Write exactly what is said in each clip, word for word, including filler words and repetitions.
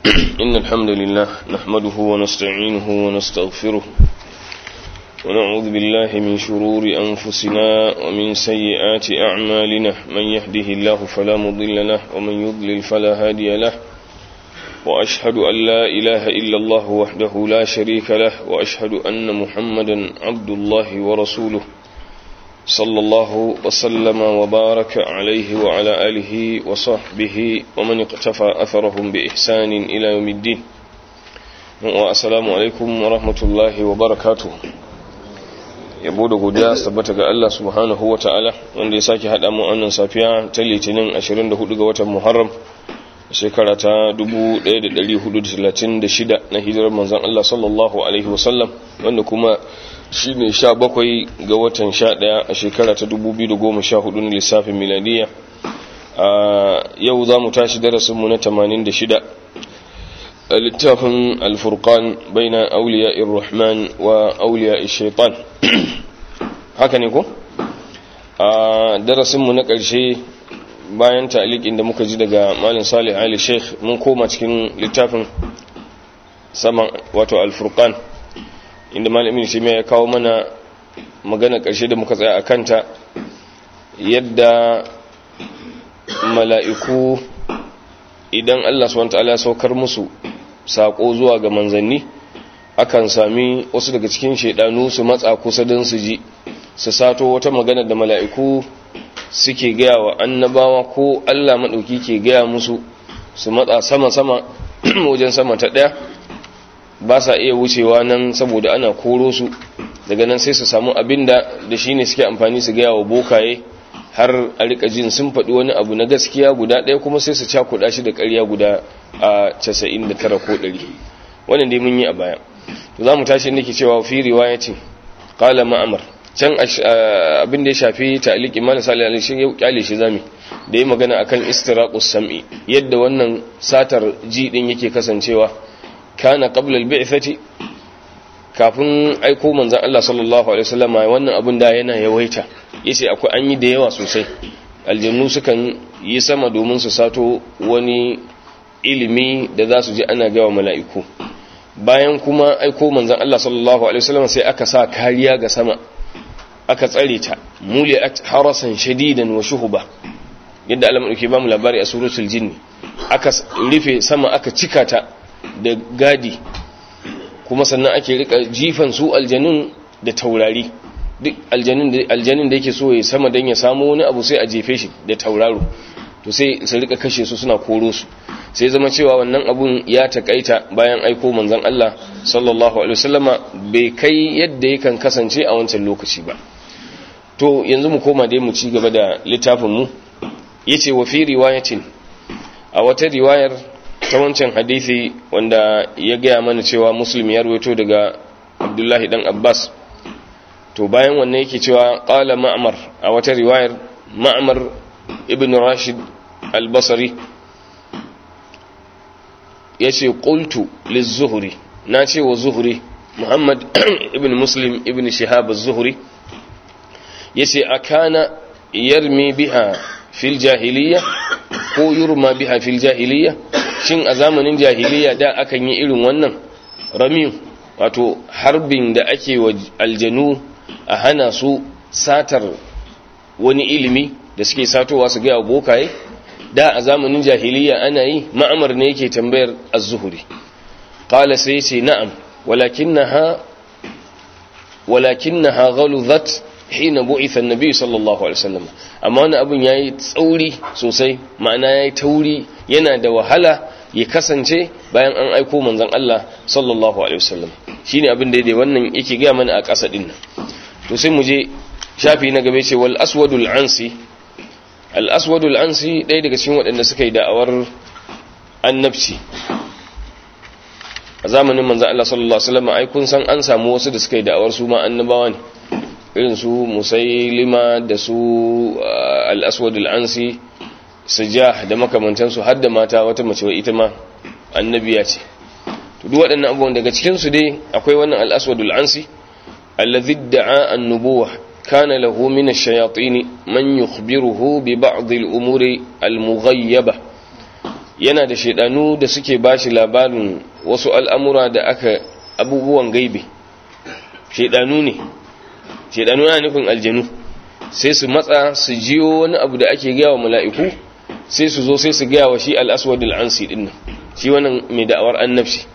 إن الحمد لله نحمده ونستعينه ونستغفره ونعوذ بالله من شرور أنفسنا ومن سيئات أعمالنا من يهده الله فلا مضل له ومن يضلل فلا هادي له وأشهد أن لا إله إلا الله وحده لا شريك له وأشهد أن محمدا عبد الله ورسوله صلى الله وسلم وبارك عليه وعلى آله وصحبه ومن اقتفى أثرهم بإحسان إلى يوم الدين. والسلام عليكم ورحمة الله وبركاته. yabo da godiya tabbata ga Allah subhanahu wa ta'ala wanda ya sake haɗa mu annan safiya ta litinin ashirin da hudu ga watan Muharram shekara ta dubu ɗaya da ɗari hudu da talatin da shida na hijirar manzon Allah sallallahu alaihi wasallam wanda kuma shi ne sha bakwai ga watan sha ɗaya a shekara ta dubu biyu da goma sha hudu na lissafin miladiya. Yau za mu tashi darasinmu na tamanin da shida a littafin alfurqan baina auliya irrahman wa auliya shaitan. Haka ne ko? A darasinmu na ƙarshe bayan ta'liqin da muka ji daga Malam Salih Ali Sheikh mun koma cikin littafin sama wato alfurqan inda malamin shi ya kawo mana magana ƙarshe da muka tsaya a kanta yadda mala'iku idan Allah subhanahu wa ta'ala ya saukar musu sako zuwa ga manzanni akan sami wasu daga cikin shaidanu su matsa kusa don su ji su sato wata magana da mala'iku suke gaya wa annabawa ko Allah maɗauki ke gaya musu su matsa sama-sama wajen sama ta ɗaya ba sa iya wucewa nan saboda ana koro su daga nan sai su samu abinda da shi ne suke amfani su gaya wa bokaye har a rika jin sun faɗi wani abu na gaskiya guda ɗaya kuma sai su cakuɗa shi da ƙarya guda a casa'in da tara ko ɗari. Wannan dai mun yi a baya. To za mu tashi inda ke cewa fi riwayatin qala ma'mar can abin da ya shafi ta'liqi mal salih alaihi shi ya kyale shi zami da yi magana akan istiraqus sam'i yadda wannan satar ji din yake kasancewa kana qabla al-bi'thati kafin aiko manzon Allah sallallahu alaihi wasallam wannan abin da yana yawaita yace akwai an yi da yawa sosai aljannu sukan yi sama domin su sato wani ilimi da za su ji ana gawa mala'iku bayan kuma aiko manzon Allah sallallahu alaihi wasallam sai aka sa kariya ga sama aka tsare ta muli'at harasan shadidan wa shuhuba yadda Allah madauki ba mu labari a suratul jinn aka rufe sama aka cika ta da gadi kuma sannan ake rika jifan su aljanun da taurari duk aljanin da aljanin da yake so ya sama dan ya samu wani abu sai a jefe shi da tauraro to sai su rika kashe su suna koro su sai zama cewa wannan abun ya takaita bayan aiko manzon Allah sallallahu alaihi wasallama bai kai yadda yakan kasance a wancan lokaci ba. To yanzu mu koma dai mu ci gaba da littafin mu yace wa fi riwayatin a wata riwayar ta wancan hadisi wanda ya gaya mana cewa Muslim ya rawaito daga Abdullahi dan Abbas to bayan wannan yake cewa qala Ma'mar a wata riwayar Ma'mar ibn Rashid al-Basri yace qultu liz-Zuhri nace wa Zuhri Muhammad ibn Muslim ibn Shihab az-Zuhri yace akana yarmi biha fil jahiliya ko yurma biha fil jahiliya shin a zamanin jahiliya da akan yi irin wannan rami wato harbin da ake wa aljanu a hana su satar wani ilimi da suke satowa su ga bokaye da a zamanin jahiliya ana yi ma'amar ne yake tambayar az-Zuhri qala sai ce na'am walakinaha walakinaha ghaluzat hina bu'itha an-nabi sallallahu alaihi wasallam amma wannan abun yayi tsauri sosai ma'ana yayi tauri yana da wahala ya kasance bayan an aiko manzon Allah sallallahu alaihi wasallam shine abin da dai wannan yake ga mana a ƙasa din nan to sai mu je shafi na gabe ce wal aswadul ansi al aswadul ansi dai daga cikin waɗanda suka yi da'awar annabci a zamanin manzon Allah sallallahu alaihi wasallam ai kun san an samu wasu da suka yi da'awar su ma annabawa ne irin su musailima da su al-aswad al-ansi sujah da makamantansu har da mata wata mace ita ma annabiya ce to duk waɗannan abubuwan daga cikin su dai akwai wannan al-aswad al-ansi alladhi da'a an-nubuwah kana lahu min ash-shayatin man yukhbiruhu bi ba'd al-umuri al-mughayyaba yana da shaidanu da suke bashi labarin wasu al'amura da aka abubuwan gaibe. Shaidanu ne, shaidanu yana nufin aljanu, sai su matsa su jiyo wani abu da ake gaya wa mala'iku, sai su zo sai su gaya wa shi al'aswadul ansi ɗin nan, shi wannan mai da'awar annabci.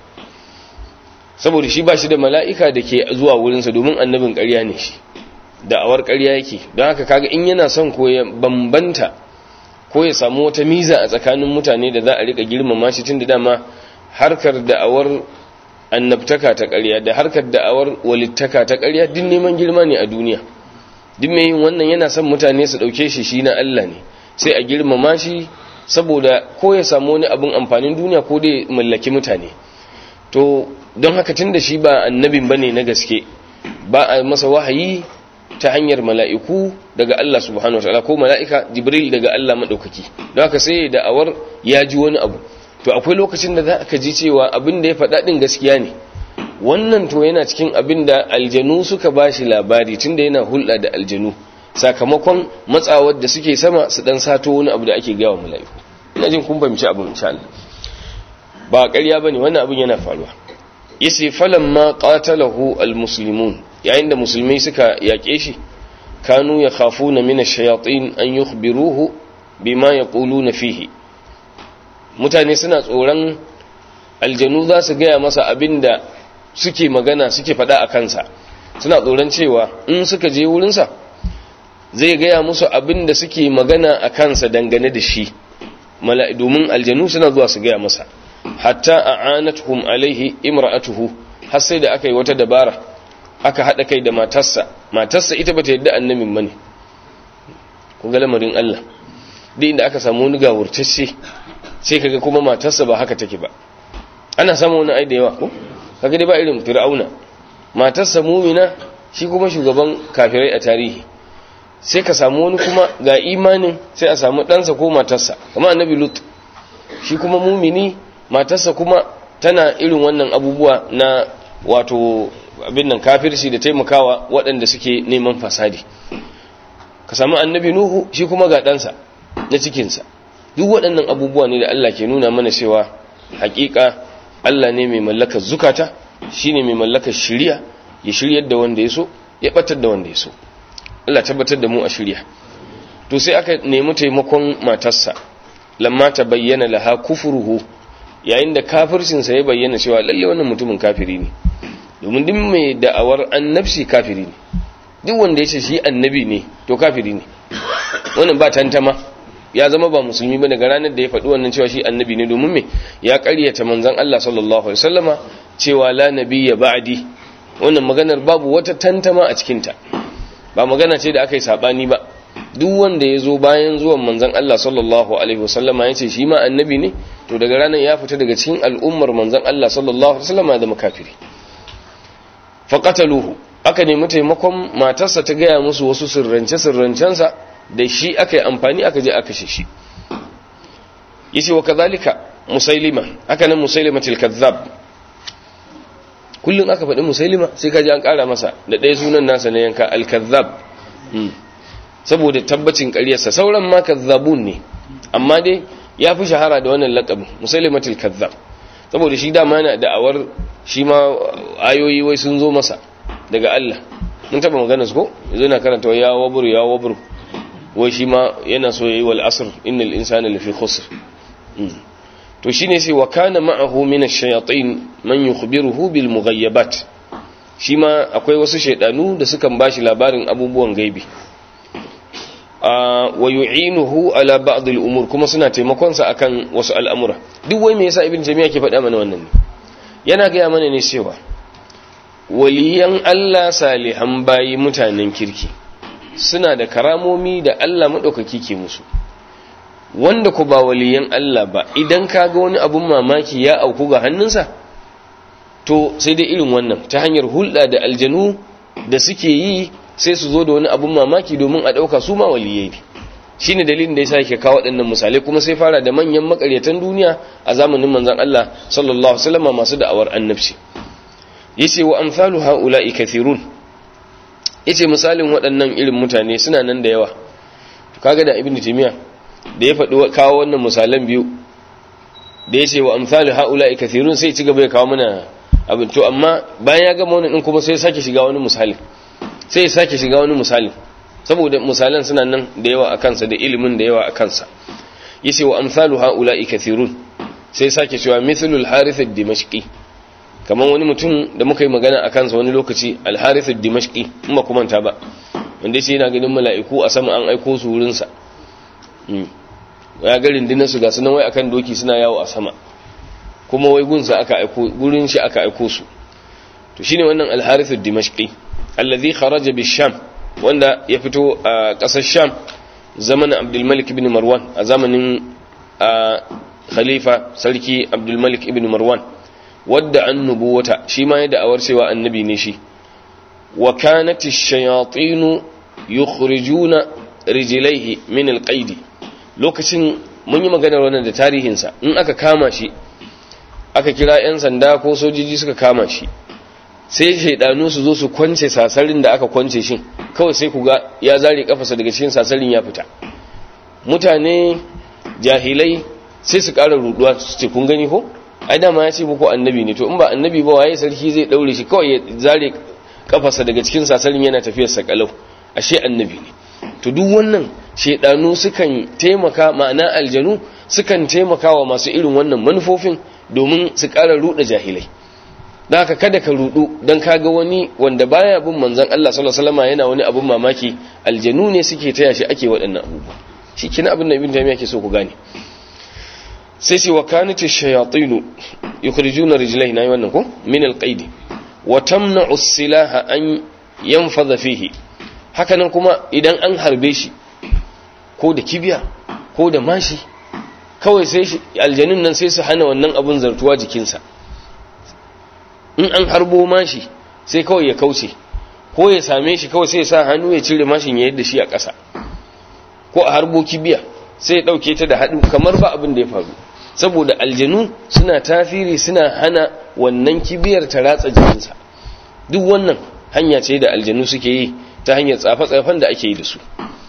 Saboda shi ba shi da mala'ika da ke zuwa wurinsa domin annabin ƙarya ne shi, da'awar ƙarya yake, don haka kaga in yana son ko ya bambanta ko ya samu wata miza a tsakanin mutane da za a rika girmama shi, tun da dama harkar da'awar annabtaka ta ƙarya da harkar da'awar walittaka ta ƙarya duk neman girma ne a duniya. Duk mai yin wannan yana son mutane su ɗauke shi shi na Allah ne, sai a girmama shi saboda ko ya samu wani abin amfanin duniya ko dai mallaki mutane. To don haka tun da shi ba annabin bane na gaske, ba a masa wahayi ta hanyar mala'iku daga Allah subhanahu wa ta'ala ko mala'ika Jibril daga Allah maɗaukaki, don haka sai da'awar ya ji wani abu. To akwai lokacin da za ka ji cewa abin da ya faɗa ɗin gaskiya ne, wannan to yana cikin abin da aljanu suka ba shi labari tun da yana hulɗa da aljanu, sakamakon matsawar da suke sama su ɗan sato wani abu da ake gawa mala'iku. Ina jin kun fahimci abin insha Allah, ba ƙarya ba ne, wannan abin yana faruwa. Yace falamma qatalahu almuslimun, yayin da musulmai suka yaƙe shi, kanu yakhafuna min ash-shayatin an yukhbiruhu bima yaquluna fihi. Mutane suna tsoron aljanu za su gaya masa abinda suke magana suke faɗa a kansa, suna tsoron cewa in suka je wurinsa zai gaya musu abinda suke magana a kansa dangane da shi, domin aljanu suna zuwa su gaya masa. Hatta a'anathum alaihi imra'atuhu, har sai da aka yi wata dabara aka hada kai da matarsa. Matarsa ita bata yadda annabin bane. Kun ga lamarin Allah, duk inda aka samu wani gawurtacce sai kaga kuma matarsa ba haka take ba. Ana samu wani ai da yawa ko kaga dai ba irin Fir'auna, matarsa mu'mina, shi kuma shugaban kafirai a tarihi. Sai ka samu wani kuma ga imanin, sai a samu ɗansa ko matarsa, kamar annabi Lut, shi kuma mu'mini, matarsa kuma tana irin wannan abubuwa na wato abin nan kafirci da taimakawa waɗanda suke neman fasadi. Ka samu annabi Nuhu, shi kuma ga ɗansa na cikinsa. Duk waɗannan abubuwa ne da Allah ke nuna mana cewa haƙiƙa Allah ne mai mallakar zukata, shi ne mai mallakar shiriya, ya shiryar da wanda ya so, ya ɓatar da wanda ya so. Allah tabbatar da mu a shirya. To sai aka nemi taimakon matarsa, lamma ta bayyana laha kufruhu, yayin da kafircinsa ya bayyana cewa lalle wannan mutumin kafiri ne, domin duk mai da'awar annabci kafiri ne, duk wanda ya ce shi annabi ne to kafiri ne, wannan ba tantama, ya zama ba musulmi ba daga ranar da ya faɗi wannan cewa shi annabi ne, domin me ya ƙaryata manzon Allah sallallahu alaihi wasallama cewa la nabiyya ba'di. Wannan maganar babu wata tantama a cikinta, ba magana ce da aka yi sabani ba. Duk wanda ya zo bayan zuwan manzon Allah sallallahu alaihi wasallama ya ce shi ma annabi ne, to daga ranar ya fita daga cikin al'ummar manzon Allah sallallahu alaihi wasallama da makafiri. Faqataluhu, aka nemi taimakon matarsa ta gaya musu wasu sirrance sirrancensa da shi aka yi amfani aka je aka shi. Yace wa kadhalika musailima, aka nan musailimatul kazzab. Kullun aka faɗi musailima sai ka ji an ƙara masa da ɗaya sunan nasa na yanka al-kazzab, saboda tabbacin ƙaryarsa. Sauran ma kazzabun ne, amma dai ya fi shahara da wannan laƙabin musailimatul kazzab, saboda shi dama yana da'awar shi ma ayoyi wai sun zo masa daga Allah. Mun taɓa magana su ko yanzu na karanta ya waburu ya waburu, wai shi ma yana so yayi wal asr innal insana lafi khusr. To shine sai wa kana ma'ahu min ash-shayatin man yukhbiruhu bil mughayyabat, shi ma akwai wasu shaydanu da sukan bashi labarin abubuwan gaibi. wa yu'inuhu ala ba'd al-umur, kuma suna taimakon sa akan wasu al'amura. Duk wai me yasa ibn jami'a ke faɗa mana wannan ne? Yana ga mana ne cewa waliyan Allah salihan bayi mutanen kirki suna da karamomi da Allah madaukaki ke musu, wanda ku ba waliyan Allah ba, idan kaga wani abun mamaki ya auku ga hannunsa, to sai dai irin wannan ta hanyar hulɗa da aljanu da suke yi, sai su zo da wani abun mamaki domin a ɗauka su ma waliyai ne. Shi ne dalilin da ya sa yake kawo waɗannan misalai, kuma sai fara da manyan makaryatan duniya a zamanin manzon Allah sallallahu alaihi wasallam masu da'awar annabci. Yace wa amsalu haula'i kathirun, yace misalin waɗannan irin mutane suna nan da yawa. To kaga da Ibn Taymiyyah da ya faɗi kawo wannan misalan biyu, da yace wa amsalu haula'i kathirun sai ci gaba ya kawo mana abin to amma bayan ya gama wannan din kuma sai ya sake shiga wani misali sai ya sake shiga wani misali saboda misalan suna nan da yawa a kansa da ilimin da yawa a kansa yace wa amsalu haula'i kathirun sai sake cewa mithlul harith ad-dimashqi kaman wani mutum da muka yi magana a kansa wani lokaci al-harith ad-dimashqi in ba kuma ta ba wanda yace yana ganin mala'iku a sama an aiko su wurin sa ya ga rindinan su ga sunan wai akan doki suna yawo a sama kuma wai gunsa aka aiko gurin shi aka aiko su to shine wannan al-harith ad-dimashqi alladhi kharaja bi-sham wanda ya fito a kasar sham zamanin abdul malik ibn marwan a zamanin khalifa sarki abdul malik ibn marwan wadda an nubuwata shi ma ya da'awar cewa annabi ne shi wa kanat ash-shayatin yukhrijuna rijlaihi min al-qaid lokacin mun yi magana wannan da tarihin sa in aka kama shi aka kira yan sanda ko sojoji suka kama shi sai shaydanu su zo su kwance sasarin da aka kwance shi kawai sai ku ga ya zare kafarsa daga cikin sasarin ya fita mutane jahilai sai su ƙara ruduwa su ce kun gani ko ai dama ya ce muku annabi ne to in ba annabi ba waye sarki zai daure shi kawai ya zare kafarsa daga cikin sasarin yana tafiyar sa kalau ashe annabi ne to duk wannan shedanu sukan taimaka ma'ana aljanu sukan taimaka wa masu irin wannan manufofin domin su ƙara ruda jahilai dan haka kada ka rudu dan kaga wani wanda baya bin manzon Allah sallallahu alaihi wasallam yana wani abun mamaki aljanu ne suke taya shi ake waɗannan abubuwa shikenan abin da ibn taymiya yake so ku gane sai sai wa kanat ash-shayatin yukhrijuna rijlayna yi wannan ko min al-qaid wa tamna'u as-silaha an yanfadha fihi hakanan kuma idan an harbe shi ko da kibiya ko da mashi kawai sai aljanun nan sai su hana wannan abun zartuwa jikinsa in an harbo mashi sai kawai ya kauce ko ya same shi kawai sai ya sa hannu ya cire mashin ya yadda shi a ƙasa ko a harbo kibiya sai ya ɗauke ta da haɗu kamar ba abin da ya faru saboda aljanu suna tasiri suna hana wannan kibiyar ta ratsa jikinsa duk wannan hanya ce da aljanu suke yi ta hanyar tsafe-tsafen da ake yi da su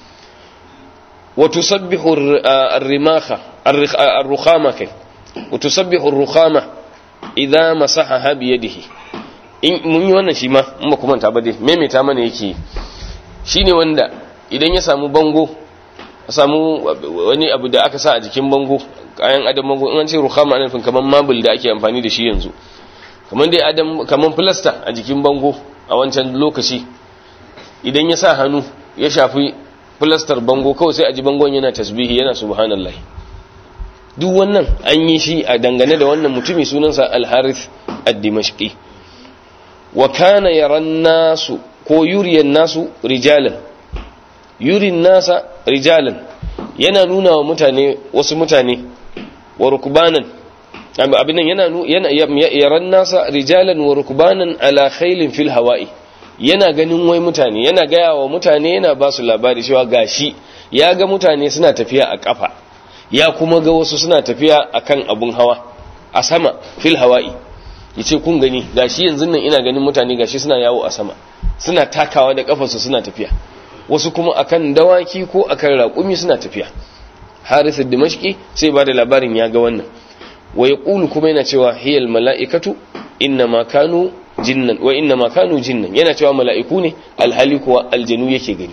wa tusabbihu ar-rimaha ar-rukhama kai wa tusabbihu ar-rukhama idza masahaha bi yadihi in mun yi wannan shi ma in ba kuma ta ba dai maimaita mana yake shine wanda idan ya samu bango a samu wani abu da aka sa a jikin bango kayan adam bango in an ce rukhama ana nufin kaman marble da ake amfani da shi yanzu kaman dai adam kaman plaster a jikin bango a wancan lokaci idan ya sa hannu ya shafi plaster bango kawai sai a ji bangon yana tasbihi yana subhanallah duk wannan an yi shi a dangane da wannan mutumi sunansa al-harith ad-dimashqi wa kana yaran nasu ko yuriyan nasu rijalan yurin nasa rijalan yana nuna wa mutane wasu mutane wa rukbanan abin nan yana yana yaran nasa rijalan wa rukbanan ala khailin fil hawa'i yana ganin wai mutane yana gaya wa mutane yana ba su labari cewa gashi ya ga mutane suna tafiya a kafa ya kuma ga wasu suna tafiya akan abun hawa a sama fil hawa'i yace kun gani gashi yanzu nan ina ganin mutane gashi suna yawo a sama suna takawa da kafarsu suna tafiya wasu kuma akan dawaki ko akan raƙumi suna tafiya Harith ad-Dimashqi sai ba da labarin ya ga wannan wa yaqulu kuma yana cewa hiyal mala'ikatu inma kanu jinnan wa inma kanu jinnan yana cewa mala'iku ne alhali kuwa aljanu yake gani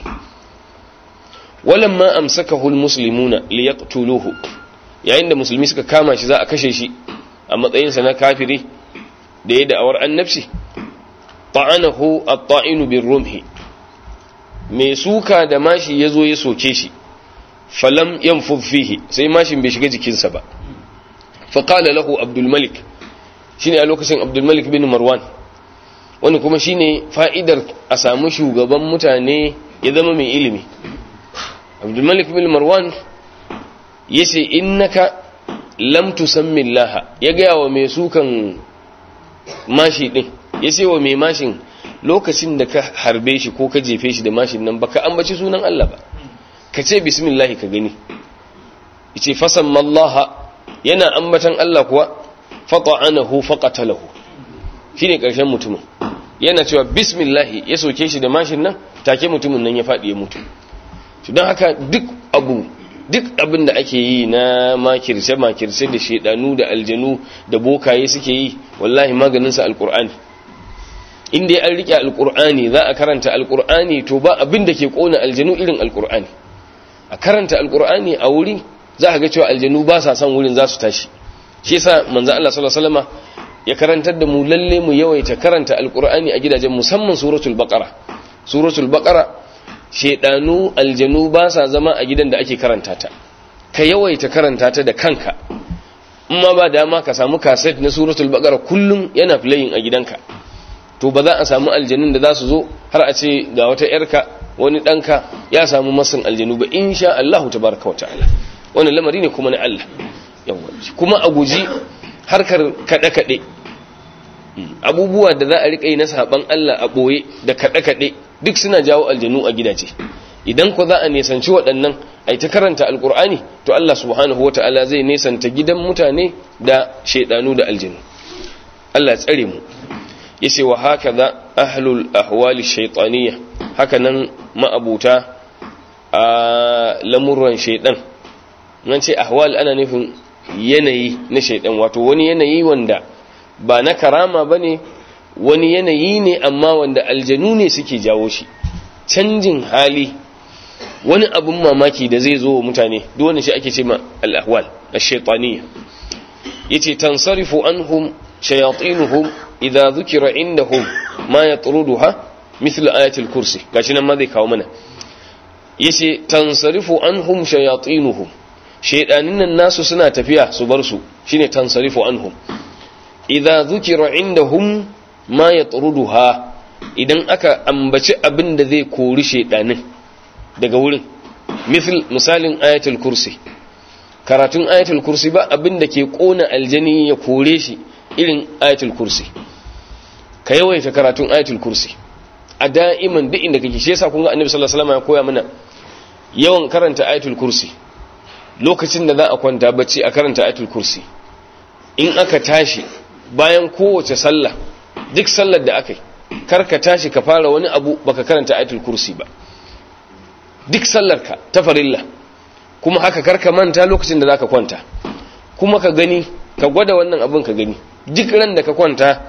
walamma amsakahu almuslimuna liyaqtuluhu yayin da musulmi suka kama shi za a kashe shi a matsayin sa na kafiri da ya da'awar annabci ta'anahu at-ta'inu birrumhi mai suka da mashi yazo ya soke shi falam yanfudh fihi sai mashin bai shiga jikinsa ba fa qala lahu abdul malik shine a lokacin abdul malik bin marwan wani kuma shine fa'idar a samu shugaban mutane ya zama mai ilimi abdul malik bin marwan yace innaka lam tusammi Allah ya ga wa mai sukan mashi din yace wa mai mashin lokacin da ka harbe shi ko ka jefe shi da mashin nan baka ambaci sunan Allah ba ka ce bismillah ka gani yace fasamma Allah yana ambatan Allah kuwa fata'anahu faqatalahu shine karshen mutumin yana cewa bismillah ya soke shi da mashin nan take mutumin nan ya fadi ya mutu to dan haka duk abu duk abin da ake yi na makirce makirce da shedanu da aljanu da bokaye suke yi wallahi maganin sa alqur'ani inda an rike alqur'ani za a karanta alqur'ani to ba abin da ke kona aljanu irin alqur'ani a karanta alqur'ani a wuri za ka ga cewa aljanu ba sa son wurin za su tashi shi yasa manzo Allah sallallahu alaihi wasallam ya karantar da mu lalle mu yawaita karanta alqur'ani a gidajen musamman suratul baqara suratul baqara shedanu aljanu ba sa zama a gidan da ake karanta ta ka yawaita karanta ta da kanka amma ba dama ka samu cassette na suratul baqara kullum yana playing a gidanka to ba za a samu aljanun da za su zo har a ce ga wata yarka wani danka ya samu masan aljanu ba insha Allah tabaaraka wa ta'ala wannan lamari ne kuma na Allah yawa kuma a guji harkar kada kade abubuwa da za a rika yi na saban Allah a boye da kada kade duk suna jawo aljanu a gidaje idan ko za a nesanci waɗannan ai ta karanta alqur'ani to Allah subhanahu wa ta'ala zai nesanta gidan mutane da shedanu da aljanu Allah ya tsare mu yace wa hakaza ahlul ahwali shaytaniyya hakanan ma'abuta a lamurran shaydan nan ce ahwal ana nufin yanayi na shaydan wato wani yanayi wanda ba na karama bane wani yanayi ne amma wanda aljanu ne suke jawo shi canjin hali wani abun mamaki da zai zo wa mutane duk wanda shi ake ce ma al ahwal ash-shaytaniyya yace tansarifu anhum shayatinuhum idza dhukira indahum ma yatruduha misl ayatul kursi gashi nan ma zai kawo mana yace tansarifu anhum shayatinuhum shaydanin nan nasu suna tafiya su bar su shine tansarifu anhum idza dhukira indahum ma yatruduha idan aka ambaci abin da zai kori shaydanin daga wurin misl misalin ayatul kursi karatun ayatul kursi ba abin da ke kona aljani ya kore shi irin ayatul kursi ka yawaita karatun ayatul kursi a da'iman duk inda kake shi yasa kun ga annabi sallallahu alaihi wasallam ya koya mana yawan karanta ayatul kursi lokacin da za a kwanta bacci a karanta ayatul kursi in aka tashi bayan kowace sallah duk sallar da aka yi kar ka tashi ka fara wani abu baka karanta ayatul kursi ba duk sallarka ta farilla kuma haka kar ka manta lokacin da zaka kwanta kuma ka gani ka gwada wannan abin ka gani duk ran da ka kwanta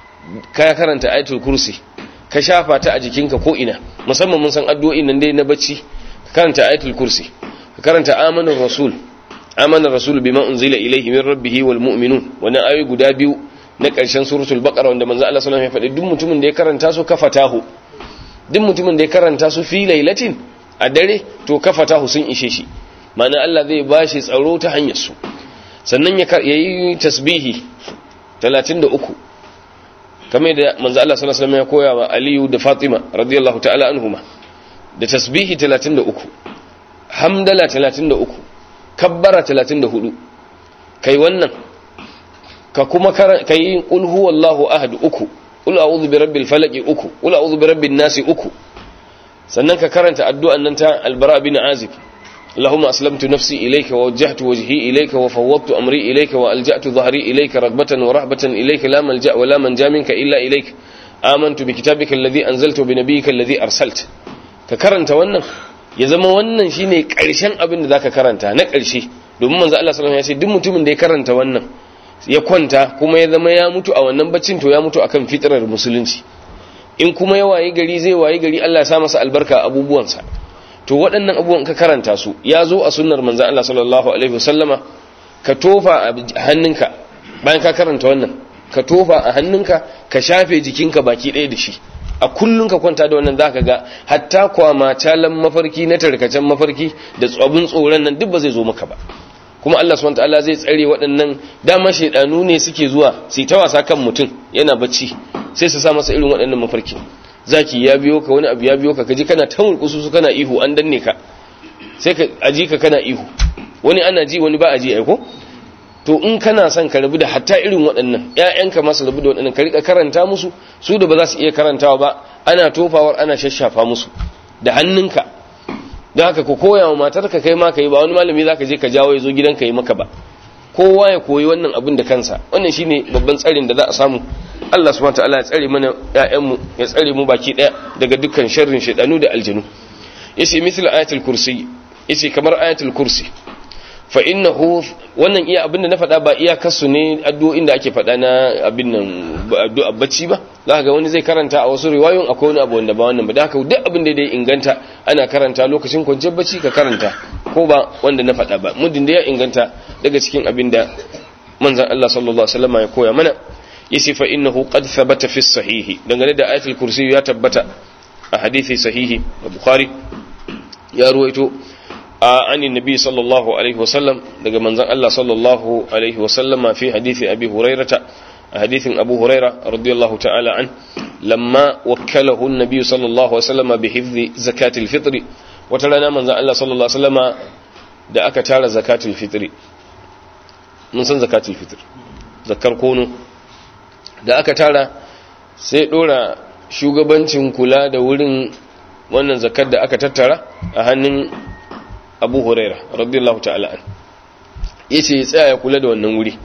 ka karanta ayatul kursi ka shafa ta a jikinka ko ina musamman mun san addu'o'in nan dai na bacci ka karanta ayatul kursi ka karanta amanar rasul amanar rasul bima unzila ilayhi min rabbih wal mu'minun wannan ayoyi guda biyu na ƙarshen suratul baqara wanda manzo Allah sallallahu alaihi wasallam ya faɗi duk mutumin da ya karanta su kafatahu duk mutumin da ya karanta su fi lailatin a dare to kafatahu sun ishe shi ma'ana Allah zai bashi tsaro ta hanyar su sannan ya yi tasbihi talatin da uku kamar da manzo Allah sallallahu alaihi wasallam ya koya wa Aliyu da Fatima radiyallahu ta'ala anhuma da tasbihi talatin da uku hamdala talatin da uku kabbara talatin da hudu kai wannan ka kuma kai qul huwallahu ahad uku qul a'udhu birabbil falaq uku qul a'udhu birabbin nas uku sannan ka karanta addu'an nan ta al-bara bin azib اللهم أسلمت نفسي إليك ووجهت وجهي إليك وفوضت أمري إليك وألجأت ظهري إليك رغبة ورهبة إليك لا ملجأ ولا منجا منك إلا إليك آمنت بكتابك الذي أنزلت وبنبيك الذي أرسلت ككرنت wannan ya zama wannan shine ƙarshen abin da zaka karanta na ƙarshe domin manzo Allah sallallahu alaihi wasallam ya ce duk mutumin da ya karanta wannan ya kwanta kuma ya zama ya mutu a wannan baccin to ya mutu akan fitrar musulunci in kuma ya wayi gari zai wayi gari Allah ya sa masa albarka abubuwansa to waɗannan abubuwan ka karanta su ya zo a sunnar manzan Allah sallallahu alaihi wasallama ka tofa a hannunka bayan ka karanta wannan ka tofa a hannunka ka shafe jikinka baki ɗaya da shi a kullun ka kwanta da wannan zaka ga hatta kwama calan mafarki na tarkacen mafarki da tsabun tsoron nan duk ba zai zo maka ba kuma Allah subhanahu wataala zai tsare waɗannan dama shedanu ne suke zuwa su ta wasa kan mutum yana bacci sai su sa masa irin waɗannan mafarki zaki ya biyo ka wani abu ya biyo ka kaji kana ta murkusu su kana ihu an danne ka sai ka aji ka kana ihu wani ana ji wani ba a ji ai ko to in kana son ka rabu da hatta irin waɗannan ƴaƴanka ma su rabu da waɗannan ka rika karanta musu su da ba za su iya karantawa ba ana tofawar ana shashafa musu da hannunka don haka ku koya wa matarka kai ma kai ba wani malami zaka je ka jawo ya zo gidanka yi maka ba kowa ya koyi wannan abin da kansa wannan shine babban tsarin da za a samu Allah subhanahu wataala ya tsare mana ƴaƴanmu ya tsare mu baki daya daga dukkan sharrin shedanu da aljanu yace misal ayatul kursi yace kamar ayatul kursi fa innahu wannan iya abinda na faɗa ba iya kasu ne addu'o'in da ake faɗa na abin nan addu'a bacci ba za ka ga wani zai karanta a wasu riwayoyin akwai wani abu wanda ba wannan ba da haka duk abin da dai inganta ana karanta lokacin kwanciyar bacci ka karanta ko ba wanda na faɗa ba muddin da ya inganta daga cikin abin da manzon Allah sallallahu alaihi wasallam ya koya mana yace fa innahu qad thabata fi sahihi dangane da ayatul kursi ya tabbata a hadisi sahihi Bukhari ya ruwaito عن النبي صلى الله عليه وسلم daga manzon Allah sallallahu alaihi wasallam fi hadisi Abi Hurairah hadithin Abu Hurairah radiyallahu ta'ala an lamma wakkalahu an-nabiy sallallahu alaihi wasallam bi hifzi zakatil fitr wata rana manzon Allah sallallahu alaihi wasallam da aka tara zakatul fitr mun san zakatul fitr zakar kono da aka tara sai dora shugabancin kula da wurin wannan zakar da aka tattara a hannun Abu Huraira radiyallahu ta'ala an yace ya tsaya ya kula da wannan wuri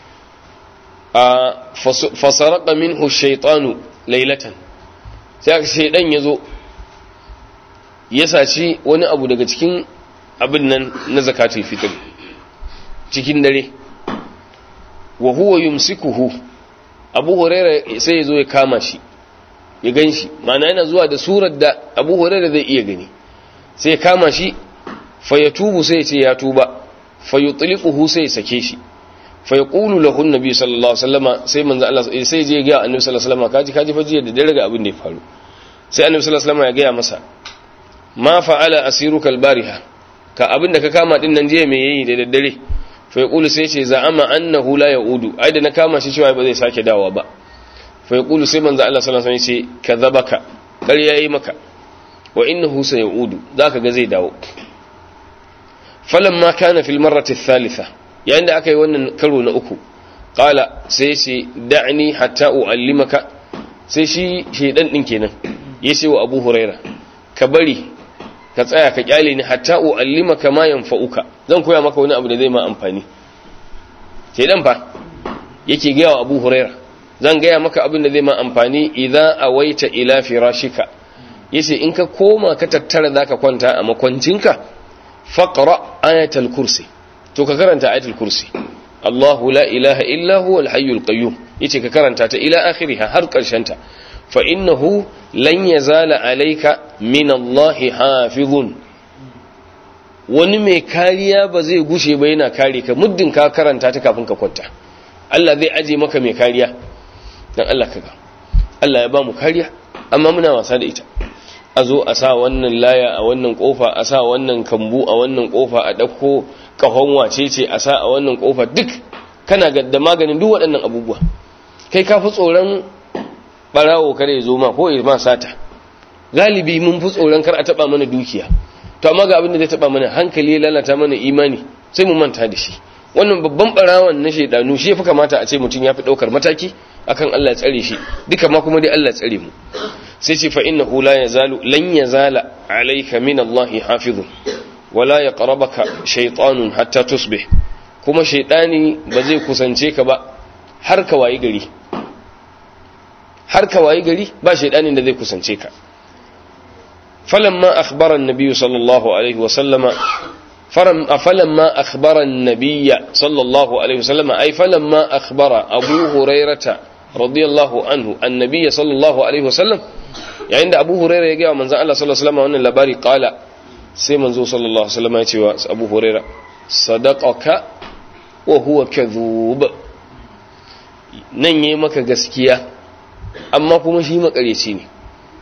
a fasaraqa minhu shaytanu laylatan sai aka shaydan yazo ya saci wani abu daga cikin abin nan na zakatul fitr cikin dare wa huwa yumsikuhu Abu Huraira sai yazo ya kama shi ya ganshi ma'ana yana zuwa da surar da Abu Huraira zai iya gani sai ya kama shi fayatubu sai ce ya tuba fayutliquhu sai sake shi fayaqulu lahu annabi sallallahu alaihi wasallama sai manzo Allah sai je ga annabi sallallahu alaihi wasallama kaji kaji fajiya da dare ga abin da ya faru sai annabi sallallahu alaihi wasallama ya ga masa ma fa'ala asiruka albariha ka abin da ka kama din nan je me yayi da daddare fayaqulu sai ce za'ama annahu la yaudu ai da na kama shi cewa ba zai sake dawowa ba fayaqulu sai manzo Allah sallallahu alaihi wasallama ya ce kadhabaka ƙarya yayi maka wa innahu sayaudu zaka ga zai dawo falamma kana fil marrati ath-thalitha yayin da aka yi wannan karo na uku qala sai ce da'ni hatta uallimaka sai shi shedan din kenan yace wa Abu Huraira ka bari ka tsaya ka kyale ni hatta uallimaka ma yanfa'uka zan koya maka wani abu da zai ma amfani shedan fa yake ga wa Abu Huraira zan ga maka abin da zai ma amfani idza awaita ila firashika yace in ka koma ka tattara zaka kwanta a makwancinka فاقرأ آية الكرسي تو ككرنت آية الكرسي الله لا إله إلا هو الحي القيوم يتي ككرنت إلى آخرها هر قرشنت فإنه لن يزال عليك من الله حافظ wani mai kariya ba zai gushe ba yana kare ka muddin ka karanta ta kafin ka kwanta Allah zai aje maka mai kariya dan Allah kaga Allah ya ba mu kariya amma muna wasa da ita a zo a sa wannan laya a wannan kofa a sa wannan kambu a wannan kofa a dauko kahon wace ce a sa a wannan kofa duk kana ga da maganin duk waɗannan abubuwa kai ka fi tsoron barawo kare zo ma ko ya ma sata galibi mun fi tsoron kar a taba mana dukiya to amma ga abin da zai taba mana hankali ya lalata mana imani sai mu manta da shi wannan babban barawon na shedanu shi yafi kamata a ce mutum ya fi daukar mataki akan Allah ya tsare shi duka ma kuma dai Allah ya tsare mu sai ce fa innahu la yazalu lan yazala alayka min Allah hafizun wala yaqrabaka shaytanun hatta tusbih kuma shaytani ba zai kusance ka ba har ka wayi gari har ka wayi gari ba shaytanin da zai kusance ka falamma akhbara an-nabiy sallallahu alaihi wa sallama faram falamma akhbara an-nabiy sallallahu alaihi wa sallama ay falamma akhbara abu hurairata radiyallahu anhu an-nabiy sallallahu alaihi wa sallam yayin da Abu Hurairah ya ga manzon Allah sallallahu alaihi wasallam wannan labari kala sai manzo sallallahu alaihi wasallam ya ce wa Abu Hurairah sadaqaka wa huwa kadhub nan yayi maka gaskiya amma kuma shi makareci ne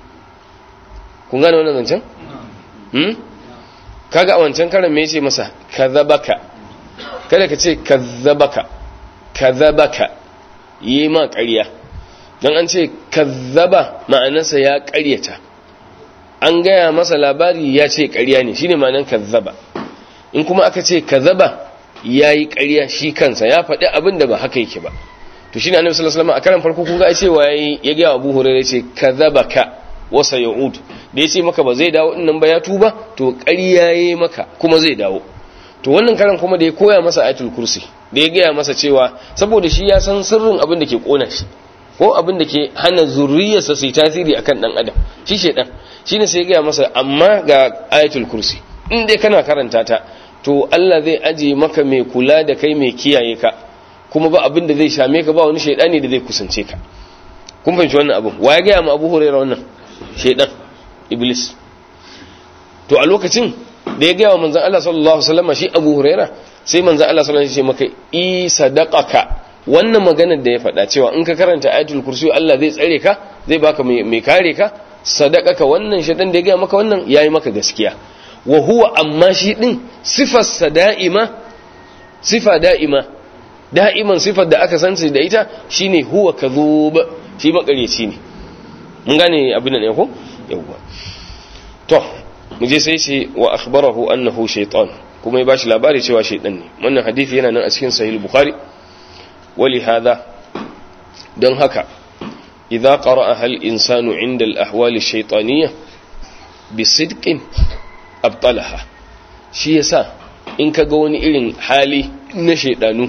kun gane wannan zancen hmm kaga a wancan karan me yace masa kadhabaka kada ka ce kadhabaka kadhabaka yi ma ƙarya don an ce kazzaba ma'anarsa ya ƙaryata an gaya masa labari ya ce ƙarya ne shine ma'anar kazzaba in kuma aka ce kazzaba ya yi ƙarya shi kansa ya faɗi abin da ba haka yake ba to shine annabi sallallahu alaihi wasallam a karan farko kun ga ai cewa yayi ya ga Abu Hurairah ce kazzabaka wa sayud da yace maka ba zai dawo din nan ba ya tuba to ƙarya yayi maka kuma zai dawo to wannan karan kuma da ya koya masa ayatul kursi da ya gaya masa cewa saboda shi ya san sirrin abin da ke kona shi ko abin da ke hana zurriyarsa su yi tasiri akan dan adam shi shedan shine sai ya gaya masa amma ga ayatul kursi in dai kana karanta ta to Allah zai aje maka mai kula da kai mai kiyaye ka kuma ba abin da zai shame ka ba wani shaidani da zai kusance ka kun fahimci wannan abin wa ya ga mu Abu Hurairah wannan shaidan iblis to a lokacin da ya ga wa manzon Allah sallallahu alaihi wasallam shi Abu Hurairah sai manzon Allah sallallahu alaihi wasallam ya ce maka i sadaqaka wannan maganar da ya faɗa cewa in ka karanta ayatul kursi Allah zai tsare ka zai baka mai kare ka sadaqaka wannan shaidan da ya ga maka wannan yayi maka gaskiya wa huwa amma shi din sifar sada'ima sifa da'ima da'iman sifar da aka san da ita shine huwa kadhub shi makareci ne mun gane abin nan ne ko yawa to mu je sai ce wa akhbarahu annahu shaytan kuma ya bashi labari cewa shaytan ne wannan hadisi yana nan a cikin sahih bukhari wali hada dan haka idza qara'aha al-insanu 'inda al-ahwal ash-shaytaniyah bisidqin abtalaha shi yasa in kaga wani irin hali na shaydanu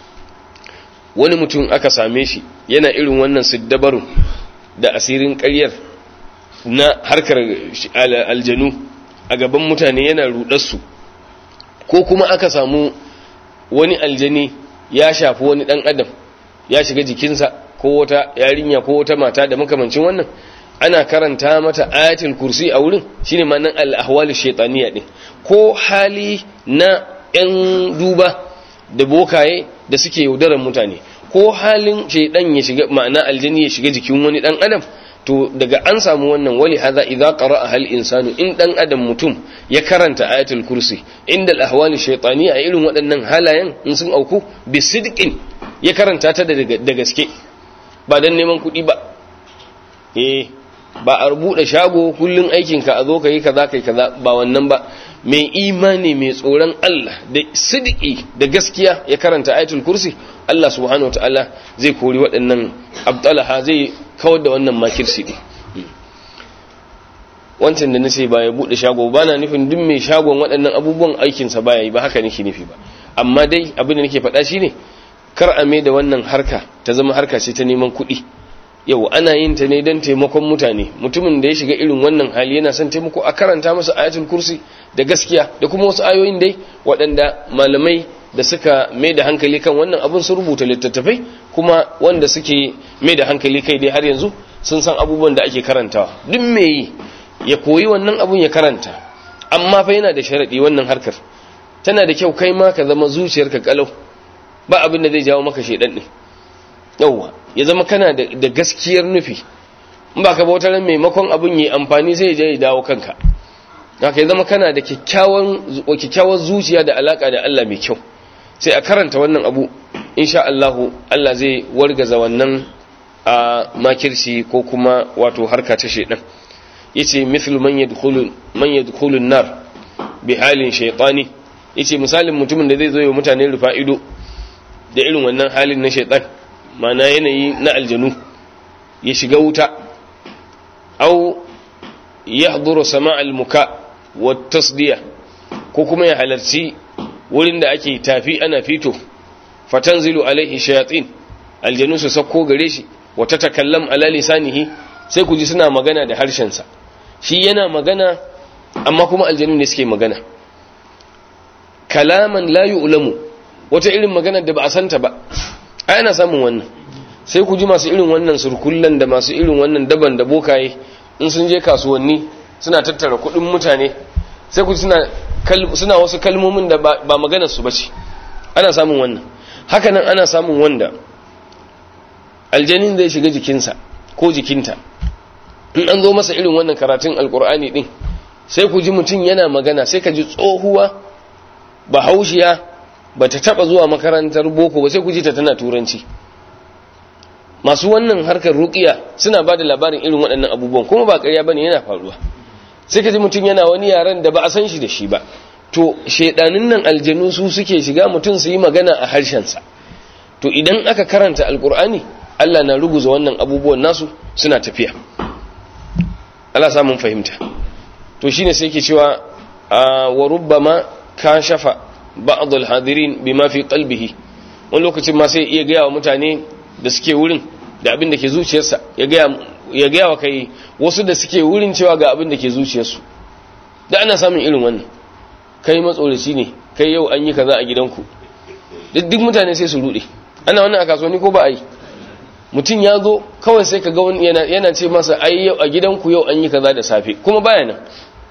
wani mutum aka same shi yana irin wannan siddabaru da asirin ƙaryar na harkar aljanu a gaban mutane yana rudarsu ko kuma aka samu wani aljani ya shafi wani dan adam ya shiga jikinsa ko wata yarinya ko wata mata da makamancin wannan ana karanta mata ayatul kursi a wurin shine ma'anar al-ahwalu shaytaniyya din ko hali na yan duba da bokaye da suke yaudarar mutane ko halin shaydan ya shiga ma'ana aljani ya shiga jikin wani dan adam to daga an samu wannan wali hadha idza qara'a hal insanu in dan adam mutum ya karanta ayatul kursi inda al-ahwali shaytaniyya irin waɗannan halayen in sun auku bi sidqin ya karanta ta da gaske ba dan neman kuɗi ba eh ba a rubuta shago kullun aikinka a zo ka yi kaza kai kaza ba wannan ba mai imani mai tsoron Allah da sidiki da gaskiya ya karanta ayatul kursi Allah subhanahu wataala zai kori waɗannan abdalaha zai kawar da wannan makirsi din wancan da nace ba ya bude shago ba na nufin duk mai shagon waɗannan abubuwan aikin sa baya yi ba haka nake nufi ba amma dai abin da nake faɗa shine kar a mai da wannan harka ta zama harka ce ta neman kuɗi yau ana yin ta ne don taimakon mutane mutumin da ya shiga irin wannan hali yana son taimako a karanta masa ayatul kursi da gaskiya da kuma wasu ayoyin dai waɗanda malamai da suka mai da hankali kan wannan abun sun rubuta littattafai kuma wanda suke mai da hankali kai dai har yanzu sun san abubuwan da ake karantawa duk me yi ya koyi wannan abun ya karanta amma fa yana da sharadi wannan harkar tana da kyau kai ma ka zama zuciyarka kalau ba abin da zai jawo maka shedan ne yauwa ya zama kana da gaskiyar nufi in ba ka bautar maimakon abin yi amfani sai ya dawo kanka haka ya zama kana da kyakkyawar zuciya da alaka da Allah mai kyau sai a karanta wannan abu insha Allah Allah zai wargaza wannan a makirci ko kuma wato harka ta shedan yace mithlu man yadkhulu man yadkhulu an-nar bi halin shaytani yace misalin mutumin da zai zo ya mutane rufa ido da irin wannan halin na shaytan mana yanayi na aljanu ya shiga wuta au yahduru sama'al muka wa tasdiya ko kuma ya halarci wurin da ake tafi ana fito fatanzilu alaihi shayatin aljanu su sako gare shi wa tatakallam ala lisanihi sai ku ji suna magana da harshen sa shi yana magana amma kuma aljanu ne suke magana kalaman la yu'lamu wata irin magana da ba a santa ba ana samun wannan sai ku ji masu irin wannan surkullan da masu irin wannan daban da bokaye in sun je kasuwanni suna tattara kudin mutane sai ku ji suna suna wasu kalmomin da ba maganar su bace ana samun wannan haka nan ana samun wanda aljanin zai shiga jikinsa ko jikinta in an zo masa irin wannan karatun alkur'ani din sai ku ji mutum yana magana sai ka ji tsohuwa bahaushiya ba ta taba zuwa makarantar boko ba sai ku ji ta tana turanci masu wannan harkar ruqiya suna ba da labarin irin waɗannan abubuwan kuma ba ƙarya bane yana faruwa sai ka ji mutum yana wani yaren da ba a san shi da shi ba to shedanin nan aljanu su suke shiga mutum su yi magana a harshen sa to idan aka karanta alqur'ani Allah na ruguza wannan abubuwan nasu suna tafiya Allah sa mun fahimta to shine sai yake cewa wa rubbama kashafa ba'd al-hadirin bima fi qalbihi wani lokacin ma sai iya gaya wa mutane da suke wurin da abin da ke zuciyarsa ya gaya ya gaya wa kai wasu da suke wurin cewa ga abin da ke zuciyarsu da ana samun irin wannan kai matsoraci ne, kai yau an yi kaza a gidanku, duk mutane sai su rude. Ana wannan a kasuwanni ko ba a yi? Mutum ya zo kawai sai ka ga wani yana, yana ce masa ai yau a gidanku yau an yi kaza da safe, kuma baya nan.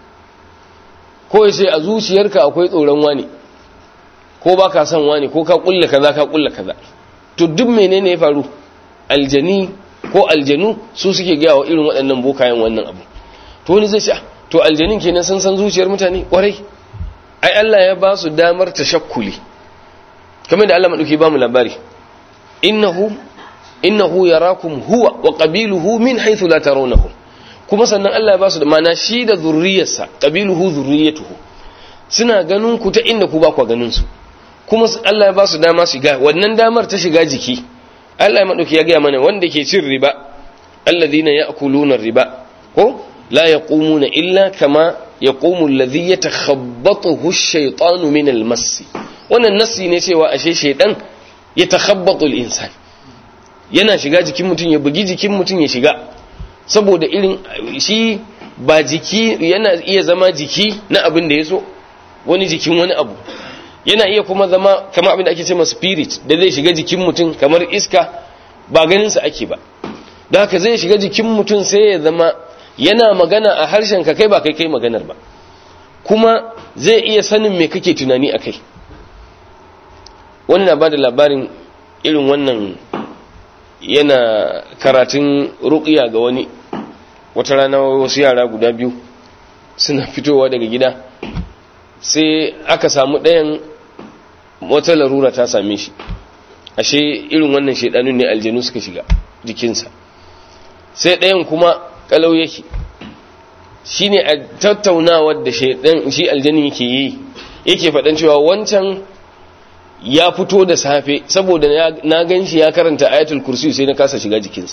Ko ya ce a zuciyarka akwai tsoron wani, ko ba ka san wani, ko ka kulla kaza ka kulla kaza. To duk menene ya faru? Aljani ko aljanu su suke gaya wa irin waɗannan bokayen wannan abu. To wani zai ce to aljanin kenan sun san zuciyar mutane kwarai. Ai Allah ya ba su damar tashakkuli, kamar da Allah madauki ba mu labari, innahu innahu yarakum huwa wa qabiluhu min haythu la tarawnahu. Kuma sannan Allah ya ba su da mana shi da zurriyarsa, qabiluhu zurriyatuhu, suna ganin ku ta inda ku ba ku ganin su. Kuma Allah ya ba su dama shiga, wannan damar ta shiga jiki. Allah ya madauki ya ga mana wanda ke cin riba, alladhina ya'kuluna riba ko la yaqumuna illa kama yaqumu alladhi yatakhabbathu ash-shaytanu min al-mass. Wannan nassi ne cewa ashe shaytan yatakhabbathu al-insan, yana shiga jikin mutum, ya bugi jikin mutum ya shiga, saboda irin shi ba jiki, yana iya zama jiki na abin da yaso, wani jikin wani abu, yana iya kuma zama kamar abin da ake cewa spirit da zai shiga jikin mutum kamar iska, ba ganin sa ake ba. Da haka zai shiga jikin mutum sai ya zama yana magana a harshen ka kai ba kai kai maganar ba, kuma zai iya sanin me kake tunani akai. Wani na bada labarin irin wannan, yana karatun ruqya ga wani, wata rana wasu yara guda biyu suna fitowa daga gida, sai aka samu ɗayan wata larura ta same shi, ashe irin wannan shedanun ne aljanu suka shiga jikinsa. Sai ɗayan kuma kalau yake, shine a tattaunawar da shedan shi aljanin yake yi, yake faɗan cewa wancan ya fito da safe saboda na gan shi ya karanta ayatul kursi sai na kasa shiga jikinsa.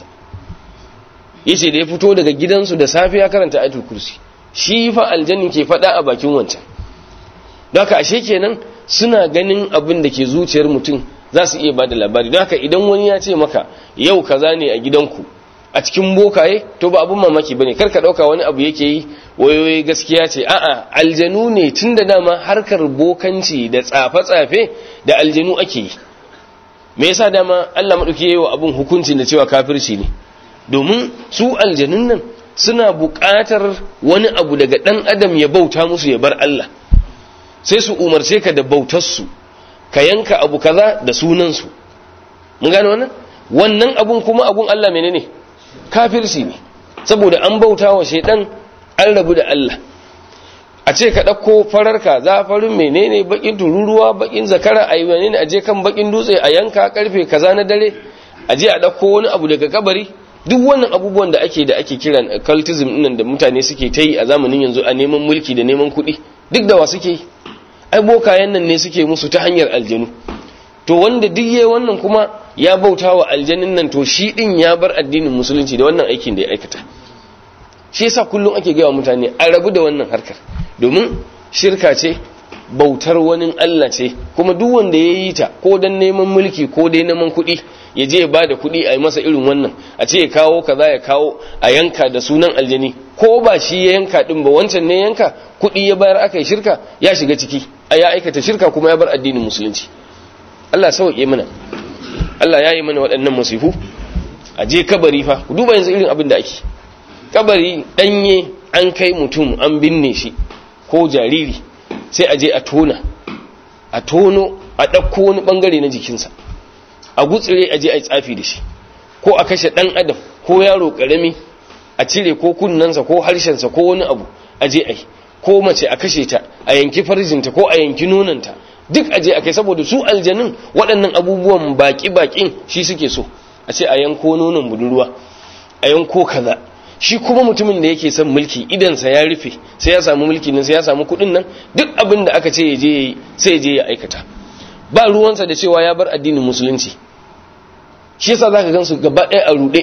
Yace da ya fito daga gidansu da safe ya karanta ayatul kursi, shi fa aljanin ke faɗa a bakin wancan. Don haka ashe kenan suna ganin abin da ke zuciyar mutum, za su iya bada labari. Don haka idan wani ya ce maka yau kaza ne a gidanku a cikin bokaye, to ba abin mamaki bane, kar ka dauka wani abu yake yi wayoyi gaskiya ce. A'a, aljanu ne, tunda dama harkar bokanci da tsafe-tsafe da aljanu ake yi. Me yasa dama Allah madauki yayi wa abin hukunci da cewa kafirci ne? Domin su aljanun nan suna buƙatar wani abu daga dan adam ya bauta musu ya bar Allah. Sai su umarce ka da bautarsu, ka yanka abu kaza da sunansu. Mun gane wannan? Wannan abun kuma abun Allah menene? Kafirci ne, saboda an bauta wa shaidan, an rabu da Allah. A ce ka ɗauko farar kaza, farin menene, bakin tururuwa, bakin zakara, a yi menene, a je kan bakin dutse a yanka karfe kaza na dare, a je a ɗauko wani abu daga kabari. Duk wannan abubuwan da ake da ake kiran occultism ɗin da mutane suke ta yi a zamanin yanzu a neman mulki da neman kuɗi, duk da wa suke yi? Ai bokayen nan ne suke musu ta hanyar aljanu. To wanda duk yayi wannan kuma ya bauta wa aljanin nan, to shi din ya bar addinin musulunci da wannan aikin da ya aikata. Shi yasa kullum ake gaya wa mutane a rabu da wannan harkar, domin shirka ce, bautar wani Allah ce, kuma duk wanda ya yi ta ko dan neman mulki ko dai neman kuɗi, ya je ya bada kuɗi a yi masa irin wannan, a ce ya kawo kaza ya kawo a yanka da sunan aljani, ko ba shi ya yanka din ba, wancan ne yanka, kuɗi ya bayar aka yi shirka, ya shiga ciki, a ya aikata shirka kuma ya bar addinin musulunci. Allah sauke mana, Allah ya yi mana waɗannan masifu. A je kabari fa, ku duba yanzu irin abin da ake, kabari ɗanye an kai mutum an binne shi ko jariri, sai a je a tona, a tono a ɗauko wani ɓangare na jikinsa, a gutsire a je a yi tsafi da shi, ko a kashe ɗan adam ko yaro ƙarami, a cire ko kunnensa ko harshensa ko wani abu a je a yi, ko mace a kashe ta, a yanki farjinta ko a yanki nonanta, duk aje akai, saboda su aljanun waɗannan abubuwan baki-bakin shi suke so. A ce a yanko nonon budurwa, a yanko kaza. Shi kuma mutumin da yake son mulki, idansa ya rufe, sai ya samu mulki nan, sai ya samu kuɗin nan, duk abin da aka ce ya je yayi sai ya je ya aikata, ba ruwansa da cewa ya bar addinin musulunci. Shi yasa zaka gansu gaba ɗaya a ruɗe,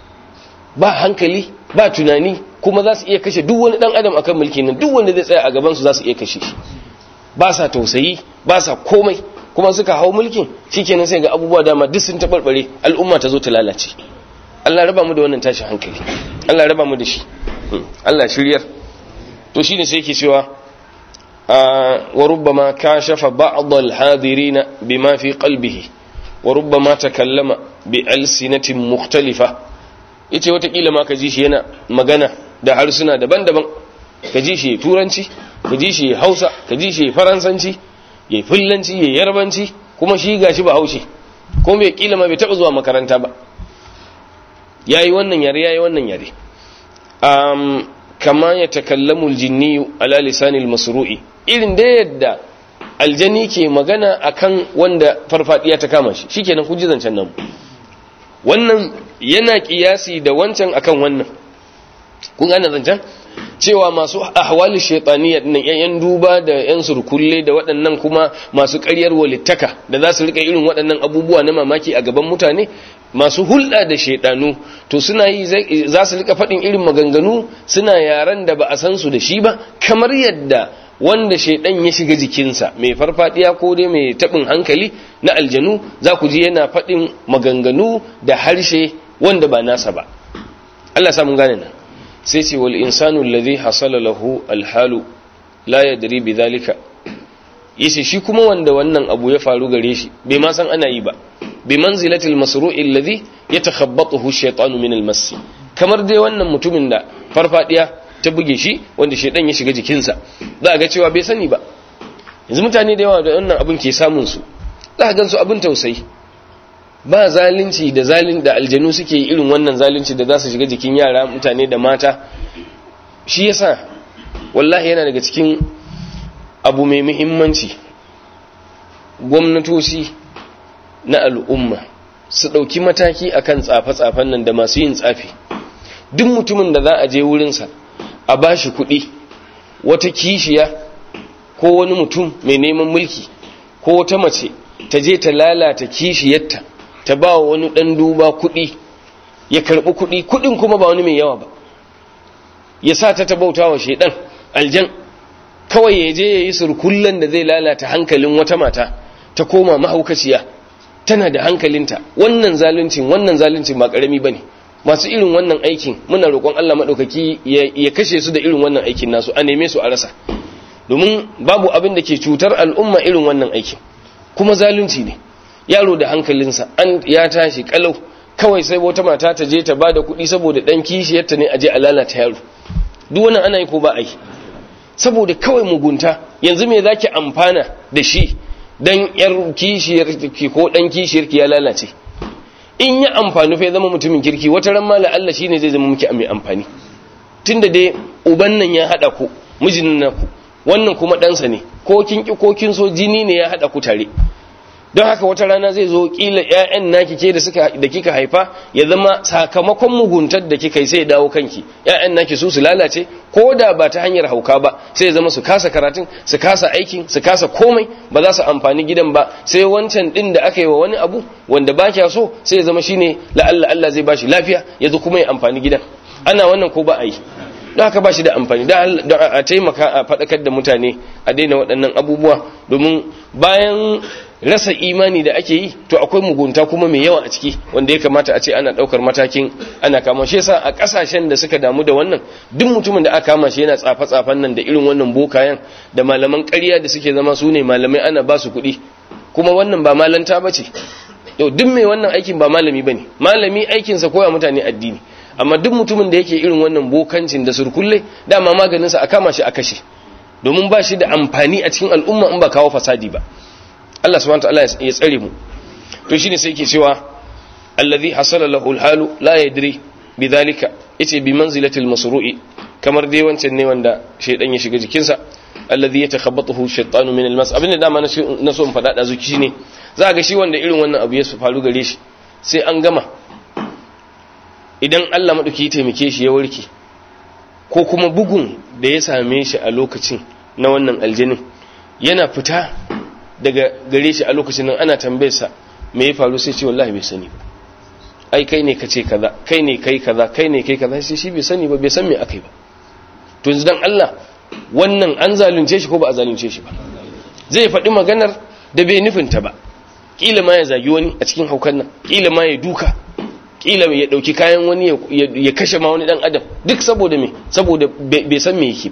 ba hankali, ba tunani, kuma za su iya kashe duk wani ɗan adam akan mulki nan, duk wanda zai tsaya a gaban su za su iya kashe shi. Ba sa tausayi, ba sa komai, kuma suka hau mulkin shikenan sai ga abubuwa dama duk sun tabarbare, al'umma ta zo ta lalace. Allah raba mu da wannan tashin hankali, Allah raba mu da shi, Allah shiryar. To shine sai yake cewa wa rubbama kashafa ba'd al-hadirin bima fi qalbihi wa rubbama takallama bi alsinatin mukhtalifa yace wata kila ma ka ji shi yana magana da harsuna daban-daban, ka ji shi turanci, ka ji shi hausa, ka ji shi faransanci, yayi fullanci, yayi yarbanci, kuma shi gashi ba haushi ko mai kila ma bai taba zuwa makaranta ba, yayi wannan yare yayi wannan yare. um kama ya takallamu aljinni ala lisan almasru'i, irin da yadda aljani ke magana akan wanda farfadiya ta kama shi, shikenan kun ji zancen nan. Wannan yana kiyasi da wancan akan wannan, kun gane zancen cewa masu ahwali shaytaniya dinnan yan duba da yan surkulle da waɗannan kuma masu ƙaryar walittaka da za su rika irin waɗannan abubuwa na mamaki a gaban mutane, masu hulɗa da shaidanu to suna yi za su rika faɗin irin maganganu suna yaran da ba a san su da shi ba, kamar yadda wanda shaidan ya shiga jikinsa mai farfadiya ko dai mai taɓin hankali na aljanu za ku ji yana faɗin maganganu da harshe wanda ba nasa ba. Allah samun gane nan sai ce wal insanu alladhi hasala lahu alhalu la yadri bidhalika, yace shi kuma wanda wannan abu ya faru gare shi bai ma san ana yi ba, bi manzilati almasru'i alladhi yatakhabbathu ash-shaytanu min almas, kamar dai wannan mutumin da farfadiya ta buge shi wanda shaydan ya shiga jikinsa, za a ga cewa bai sani ba. Yanzu mutane da yawa da wannan abin ke samun su, za a gansu abin tausayi, ba zalunci da zalin da aljanu suke irin wannan zalunci da za su shiga jikin yara mutane da mata. Shi yasa wallahi yana daga cikin abu mai muhimmanci gwamnatoci na al'umma su ɗauki mataki akan tsafe-tsafen nan da masu yin tsafi. Duk mutumin da za a je wurinsa a bashi kuɗi, wata kishiya ko wani mutum mai neman mulki ko wata mace ta je ta lalata kishiyarta ta ba wa wani ɗan duba kuɗi, ya karɓi kuɗi, kuɗin kuma ba wani mai yawa ba, ya sa ta bauta wa shaidan aljan, kawai ya je ya yi surkullen da zai lalata hankalin wata mata ta koma mahaukaciya tana da hankalinta. Wannan zaluncin wannan zaluncin ba ƙarami ba ne. Masu irin wannan aikin muna roƙon Allah maɗaukaki ya kashe su da irin wannan aikin nasu, a neme su a rasa, domin babu abin da ke cutar al'umma irin wannan aikin, kuma zalunci ne. Yaro da hankalinsa an ya tashi kalau, kawai sai wata mata ta je ta bada kuɗi saboda dan kishiyarta ne a je a lalata yaro. Duk wannan ana yi ko ba a yi? Saboda kawai mugunta. Yanzu me zaki amfana da shi dan yar kishiyarki ko dan kishiyarki ya lalace? In ya amfani fa ya zama mutumin kirki, wata ran ma Allah shine zai zama miki mai amfani. Tunda dai uban nan ya hada ku, mijin naku, wannan kuma ɗansa ne, ko kin ki ko kin so jini ne ya hada ku tare. Don haka wata rana zai zo kila ƴaƴan naki ke da suka da kika haifa ya zama sakamakon muguntar da kika yi sai ya dawo kanki, ƴaƴan naki su su lalace, ko da ba ta hanyar hauka ba, sai ya zama su kasa karatun, su kasa aikin, su kasa komai, ba za su amfani gidan ba, sai wancan din da aka yi wa wani abu wanda ba kya so sai ya zama shine la'alla Allah zai bashi lafiya ya zo kuma ya amfani gidan. Ana wannan ko ba a yi? Don haka ba shi da amfani. Don a taimaka a faɗakar da mutane a daina waɗannan abubuwa, domin bayan rasa imani da ake yi to akwai mugunta kuma mai yawa a ciki wanda ya kamata a ce ana daukar matakin ana kama shi. Yasa a kasashen da suka damu da wannan, duk mutumin da aka kama shi yana tsafa tsafan nan da irin wannan bokayen da malaman ƙarya da suke zama su ne malamai ana ba su kuɗi, kuma wannan ba malanta bace. Yau duk mai wannan aikin ba malami bane. Malami aikin sa koya mutane addini, amma duk mutumin da yake irin wannan bokancin da surkulle, dama maganin sa a kama shi a kashe, domin ba shi da amfani a cikin al'umma in ba kawo fasadi ba. Allah subhanahu wa ta'ala ya tsare mu. To shine sai yake cewa allazi hasala lahu alhalu la yadri bidhalika, yace bi manzilati almasru'i, kamar dai wancan ne wanda shaydan ya shiga jikinsa, allazi yatakhabbathu shaytanu min almas. Abinda dama na so in fada da zuci shine za ga shi wanda irin wannan abu ya su faru gare shi, sai an gama, idan Allah madauki ya taimake shi ya warke, ko kuma bugun da ya same shi a lokacin na wannan aljanin yana fita daga gare shi a lokacin nan, ana tambayarsa me ya faru sai ce wallahi bai sani ba, ai kai ne kace kaza, kai ne kai kaza, kai ne kai kaza, sai shi bai sani ba, bai san me akai ba. To yanzu dan Allah wannan an zalunce shi ko ba a zalunce shi ba? Zai faɗi maganar da bai nufinta ba, kila ma ya zagi wani a cikin haukan nan, kila ma ya duka, kila ya dauki kayan wani ya kashe ma wani dan adam, duk saboda me? Saboda bai san me yake ba.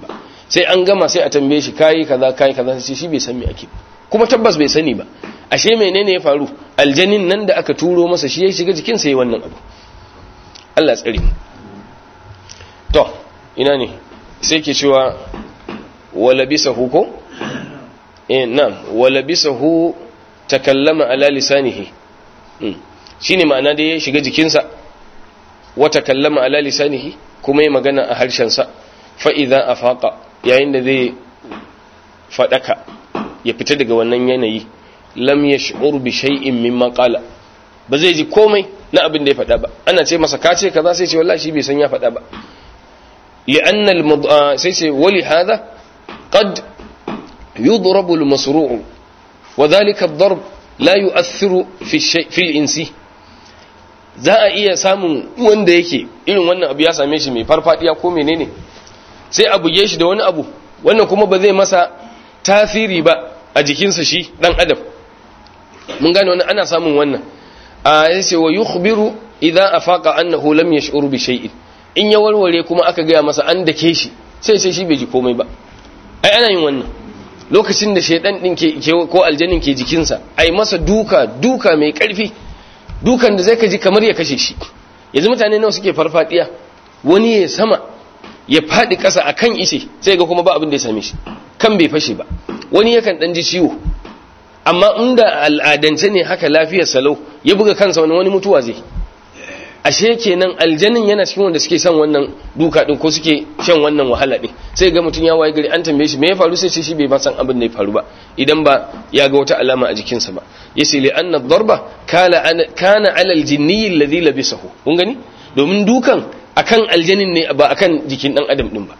sai an gama sai a tambaye shi kayi kaza kayi kaza sai shi bai san me ake kuma tabbas bai sani ba ashe menene ya faru aljanin nan da aka turo masa shi ya shiga jikin sa yayin wannan abu Allah tsare to ina ne sai ke cewa walabisahu ko eh na'am walabisahu takallama ala lisanihi shine ma'ana da ya shiga jikinsa wa takallama ala lisanihi kuma ya magana a harshen sa fa idza afaqa yayin da zai fadaka ya fita daga wannan yanayi lam yash'ur bi shay'in mimma qala ba zai ji komai na abin da ya fada ba ana ce masa kace kaza sai ce wallahi shi bai san ya fada ba li'anna al sai ce wali hadha qad yudrabu al-masru'u wa dhalika ad-darb la yu'athiru fi shay fi al-insi za a iya samun wanda yake irin wannan abu ya same shi mai farfadiya ko menene sai a buge shi da wani abu wannan kuma ba zai masa tasiri ba a jikinsa shi dan adam mun gane wannan ana samun wannan a yace wa yukhbiru idza afaqa annahu lam yash'ur bi shay'in in ya warware kuma aka ga masa an dake shi sai sai shi bai ji komai ba ai ana yin wannan lokacin da shaydan din ke ko aljannin ke jikinsa ai masa duka duka mai karfi dukan da zai ka ji kamar ya kashe shi yanzu mutane nawa suke farfadiya wani ya sama ya fadi kasa akan ishe sai ga kuma ba abin da ya same shi kan bai fashe ba wani yakan dan ji ciwo amma inda al'adance ne haka lafiyar salau ya buga kansa wani wani mutuwa zai ashe kenan aljannin yana cikin wanda suke son wannan duka din ko suke shan wannan wahala din sai ga mutun ya waye gari an tambaye shi me ya faru sai ce shi bai ba san abin da ya faru ba idan ba ya ga wata alama a jikinsa ba yace li anna ad-darba kana kana ala al-jinni alladhi labisahu kun gani domin dukan akan aljannin ne ba akan jikin dan adam din ba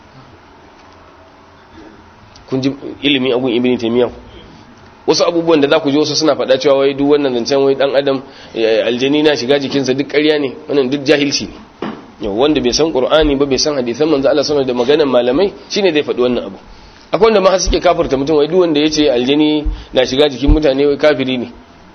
kun ji ilimi abun ibn taymiyyah wasu abubuwan da za ku ji wasu suna faɗa cewa wai duk wannan zancen wai dan adam aljani na shiga jikinsa duk ƙarya ne wannan duk jahilci ne yau wanda bai san qur'ani ba bai san hadisan manzo Allah sallallahu alaihi wasallam da maganar malamai shine zai faɗi wannan abu akwai wanda ma har suke kafirta mutum wai duk wanda yace aljani na shiga jikin mutane wai kafiri ne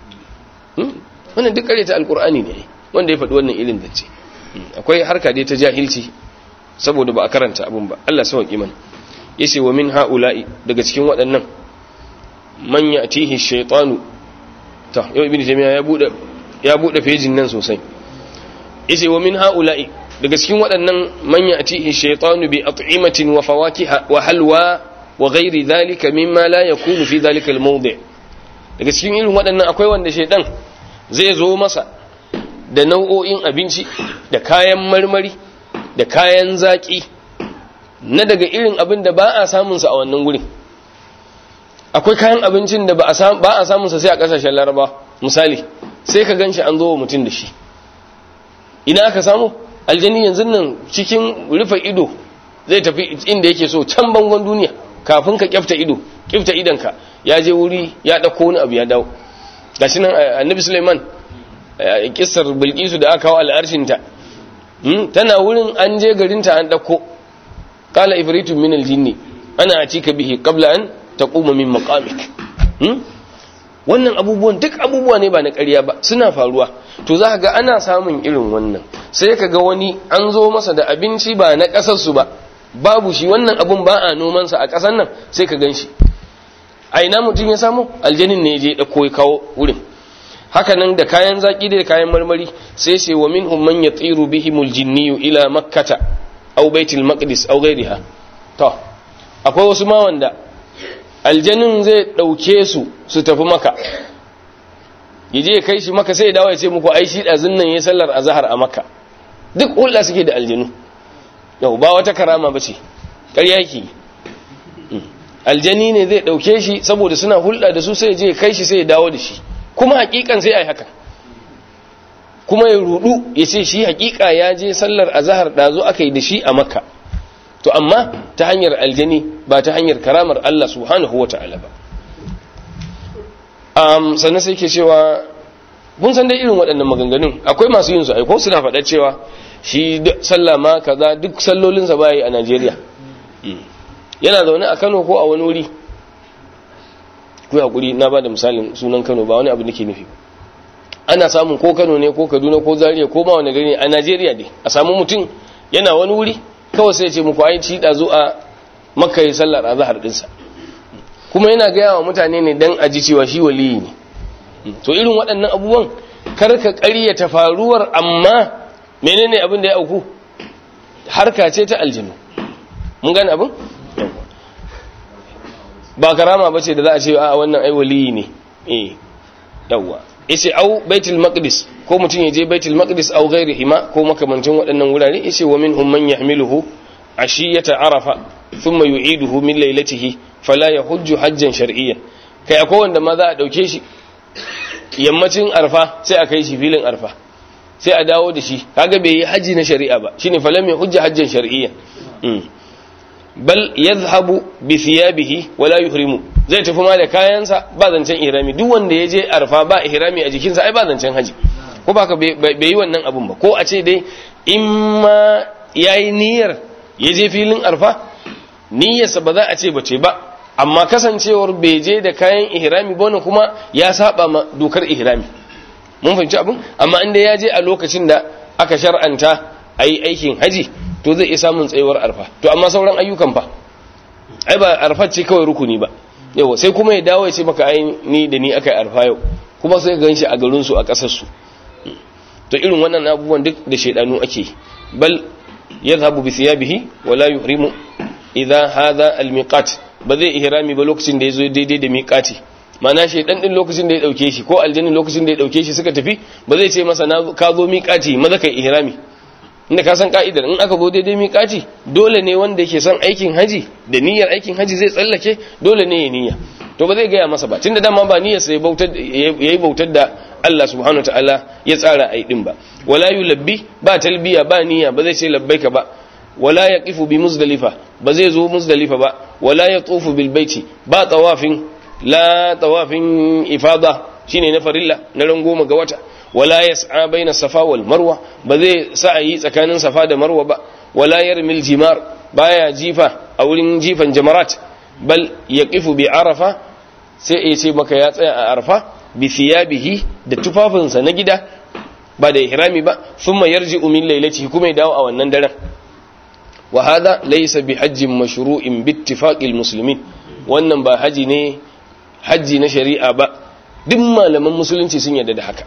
wannan duk ƙaryata alqur'ani ne wanda ya faɗi wannan ilin zance akwai harka dai ta jahilci saboda ba a karanta abun ba Allah sauki mana yace wa min haula'i daga cikin waɗannan man ya'tihi shaytanu ta yau ibnu jami'a ya bude ya bude fejin nan sosai yace wa min haula'i daga cikin waɗannan man ya'tihi shaytanu bi at'imatin wa fawakiha wa halwa wa ghairi dhalika mimma la yakunu fi dhalika al-mawdi' daga cikin irin waɗannan akwai wanda shaytan zai zo masa da nau'o'in abinci da kayan marmari da kayan zaki na daga irin abin da ba a samun sa a wannan gurin akwai kayan abincin da ba a samun sa sai a kasashen laraba misali sai ka ganshi an zo wa mutum da shi ina aka samu aljani yanzu nan cikin rufe ido zai tafi inda yake so can bangon duniya kafin ka kyafta ido kyafta idanka ya je wuri ya dauko wani abu ya dawo gashi nan annabi Sulaiman kissar Bilqisu da aka kawo al'arshin ta tana wurin an je garinta an dauko qala ifritun min aljinni ana atika bihi qabla an taquma min maqamik hmm? wannan abubuwan duk abubuwa ne ba na ƙarya ba suna faruwa to za ka ga ana samun irin wannan sai ka ga wani an zo masa da abinci ba na ƙasar su ba babu shi wannan abun ba a noman sa a ƙasar nan sai ka ganshi a ina mutum ya samu aljanin ne je dauko ya kawo wurin haka nan da kayan zaki da kayan marmari sai sai wa minhum man yatiru bihimul jinniyu ila makkata aw baitul maqdis aw ghayriha to akwai wasu ma wanda aljanin zai dauke su su tafi maka yaje ya kai shi maka sai ya dawo ya ce muku ai shi dazun nan yayin sallar azhar a maka duk hulɗa suke da aljinu yau ba wata karama bace ƙarya yake aljani ne zai dauke shi saboda suna hulɗa da su sai ya je ya kai shi sai ya dawo da shi kuma hakikan sai ai haka kuma ya rudu ya ce shi hakika ya je sallar azhar dazo akai da shi a makka to amma ta hanyar aljani ba ta hanyar karamar Allah subhanahu wata'ala ba um sannan sai ke cewa mun san dai irin waɗannan maganganun akwai masu yin su aiko suna faɗa cewa shi sallah ma kaza duk sallolin sa bai a Najeriya yana zaune a Kano ko a wani wuri ku hakuri na bada misalin sunan Kano ba wani abu nake nufi ana samun ko Kano ne ko Kaduna ko Zaria ko ma wani gari ne a Najeriya dai a samu mutum yana wani wuri kawai sai ce muku ai ci dazu a makka ya sallar azhar dinsa kuma yana gaya wa mutane ne dan aji cewa shi waliyi ne. To irin waɗannan abubuwan karka ƙaryata faruwar, amma menene abin da ya auku harka ce ta aljinu. Mun gane abin ba karama bace da za a ce a wannan ai waliyi ne. eh yawa yace au baitul maqdis, ko mutun ya je baitul maqdis au ghairihi ma ko makamantin waɗannan wurare. yace wa minhum man yahmiluhu ashiyata arafa thumma yu'iduhu min laylatihi fala yahujju hajjan shar'iyyan. kai akwai wanda ma za a dauke shi yammacin arfa sai a kai shi filin arfa sai a dawo da shi, kaga bai yi haji na shari'a ba, shine falam yahujja hajjan shar'iyyan. bal yadhhabu bi thiyabihi wala yuhrimu, zai tafi ma da kayansa ba zancen ihrami. duk wanda ya je arfa ba ihrami a jikinsa ai ba zancen haji, ko baka bai yi wannan abun ba. ko a ce dai in ma yayi niyyar ya je filin arfa, niyyarsa ba za a ce bace ba, amma kasancewar bai je da kayan ihrami ba ne kuma ya saba ma dokar ihrami. mun fahimci abin. amma inda ya je a lokacin da aka shar'anta ayi aikin haji to zai iya samun tsayuwar arfa. to amma sauran ayyukan fa ai ba arfa ce kawai rukuni ba. yawa sai kuma ya dawo ya ce maka ai ni da ni aka yi arfa yau, kuma sai ga shi a garin su a kasar su. to irin wannan abubuwan duk da shedanu ake. bal yadhhabu bi thiyabihi wala yuhrimu idha hadha almiqat, ba zai ihrami ba lokacin da yazo daidai da miqati. mana shedan din lokacin da ya dauke shi ko aljannin lokacin da ya dauke shi suka tafi, ba zai ce masa na ka zo miqati maza kai ihrami. inda ka san ka'idar in aka zo daidai miƙaci dole ne wanda yake son aikin haji da niyyar aikin haji zai tsallake, dole ne ya niyya. to ba zai gaya masa ba, tunda dama ba niyyar sai bautar yayi bautar da Allah subhanahu wataala ya tsara ai din ba. wala yulabbi, ba talbiya ba niyya, ba zai ce labbaika ba. wala yaqifu bi muzdalifa, ba zai zo muzdalifa ba. wala yatufu bil baiti, ba tawafin la tawafin ifada shine na farilla na ran goma ga wata. wala yas'a baina safa wal marwa, ba zai sa'ayi tsakanin safa da marwa ba. wala yarmil jimar, baya jifa a wurin jifan jamarat. bal yaqifu bi arafa, sai ya ce maka ya tsaya a arfa bi thiyabihi, da tufafinsa na gida ba da ihrami ba. thumma yarji'u min laylatihi, kuma ya dawo a wannan daren. wa hadha laysa bi hajjin mashru'in bi ittifaqil muslimin, wannan ba haji ne haji na shari'a ba, duk malaman musulunci sun yarda da haka.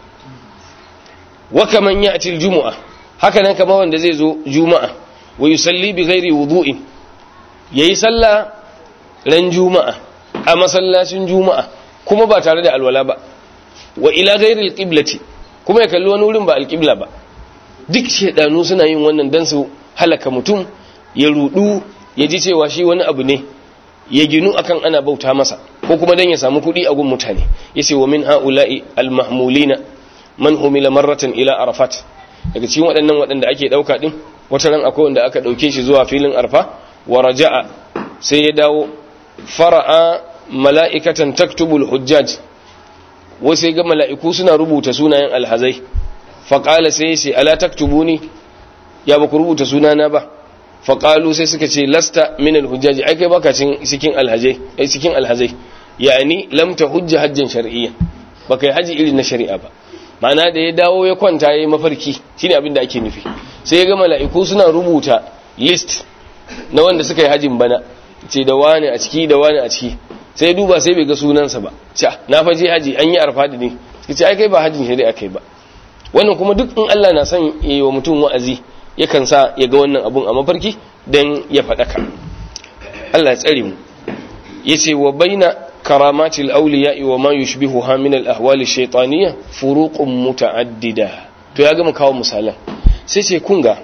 wa kaman ya'ti al-jumu'a, haka nan kamar wanda zai zo juma'a wa yusalli bi ghairi wudu'in, yayi sallah ran juma'a a masallacin juma'a kuma ba tare da alwala ba. wa ila ghairi al-qiblati, kuma ya kalli wani wurin ba al-qibla ba. duk shedanu suna yin wannan dan su halaka mutum, ya rudu, ya ji cewa shi wani abu ne, ya ginu akan ana bauta masa, ko kuma dan ya samu kudi a gun mutane. yace wa min ha'ula'i al-mahmulina man humila marratan ila arafat, daga cikin waɗannan waɗanda ake ɗauka ɗin, wata ran akwai wanda aka ɗauke shi zuwa filin arfa. wa raja'a, sai ya dawo. fara'a mala'ikatan taktubul hujjaj, wasu ga mala'iku suna rubuta sunayen alhazai. faƙala sai sai ala taktubuni, ya ba ku rubuta sunana ba. faƙalu sai suka ce lasta min alhujjaji, ai kai baka cikin alhazai, ai cikin alhazai, ya'ani lam tahujja hajjan shar'iyyan, baka yi haji irin na shari'a ba. ma'ana da ya dawo ya kwanta yayi mafarki, shine abin da ake nufi. sai ya ga mala'iku suna rubuta list na wanda suka yi hajin bana, ce da wani a ciki da wani a ciki. sai ya duba sai bai ga sunansa ba. ce na faje haji an yi arfa da ne, ce ai kai ba hajin shari'a kai ba. wannan kuma duk in Allah na son yi wa mutum wa'azi yakan sa ya ga wannan abun a mafarki dan ya faɗaka. Allah ya tsare mu. yace wa baina karamatil awliya'i wa ma yushbihuha min al-ahwali ash-shaytaniyya furuqun muta'addida. to ya gama kawo misalan, sai ce kun ga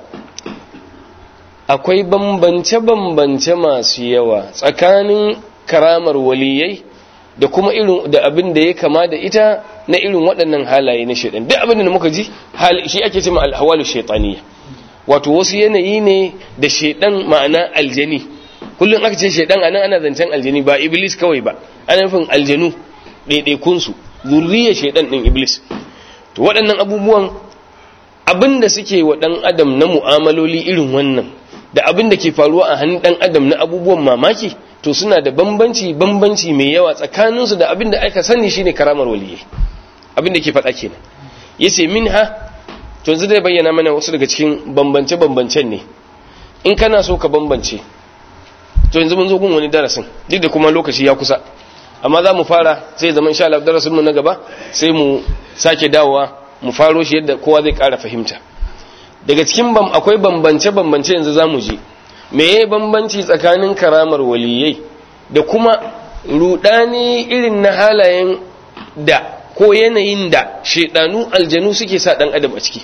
akwai bambance bambance masu yawa tsakanin karamar waliyai da kuma irin da abin da ya kama da ita na irin waɗannan halaye na shaytan. duk abin da muka ji shi ake cewa al-ahwalu ash-shaytaniyya, wato wasu yanayi ne da shaytan, ma'ana aljani. kullum aka ce shaytan anan ana zancen aljani, ba iblis kawai ba, ana nufin aljanu ɗaiɗaikun su, zurriyar shaytan din iblis. to waɗannan abubuwan abinda suke wa ɗan adam na mu'amaloli irin wannan da abinda ke faruwa a hannun ɗan adam na abubuwan mamaki, to suna da bambanci bambanci mai yawa tsakaninsu da abinda aka sani shine karamar waliyyi. abinda ke faɗa kenan. yace minha, to yanzu zai bayyana mana wasu daga cikin bambance bambancen ne. in kana so ka bambance to yanzu mun zo gun wani darasin duk da kuma lokaci ya kusa, amma za mu fara sai zaman insha Allah darasin mu na gaba sai mu sake dawowa mu faro shi yadda kowa zai ƙara fahimta. Daga cikin bam akwai bambance bambance yanzu zamu je meye bambanci tsakanin karamar waliyai da kuma rudani irin na halayen da ko yanayin da shedanu aljanu suke sa dan adam a ciki.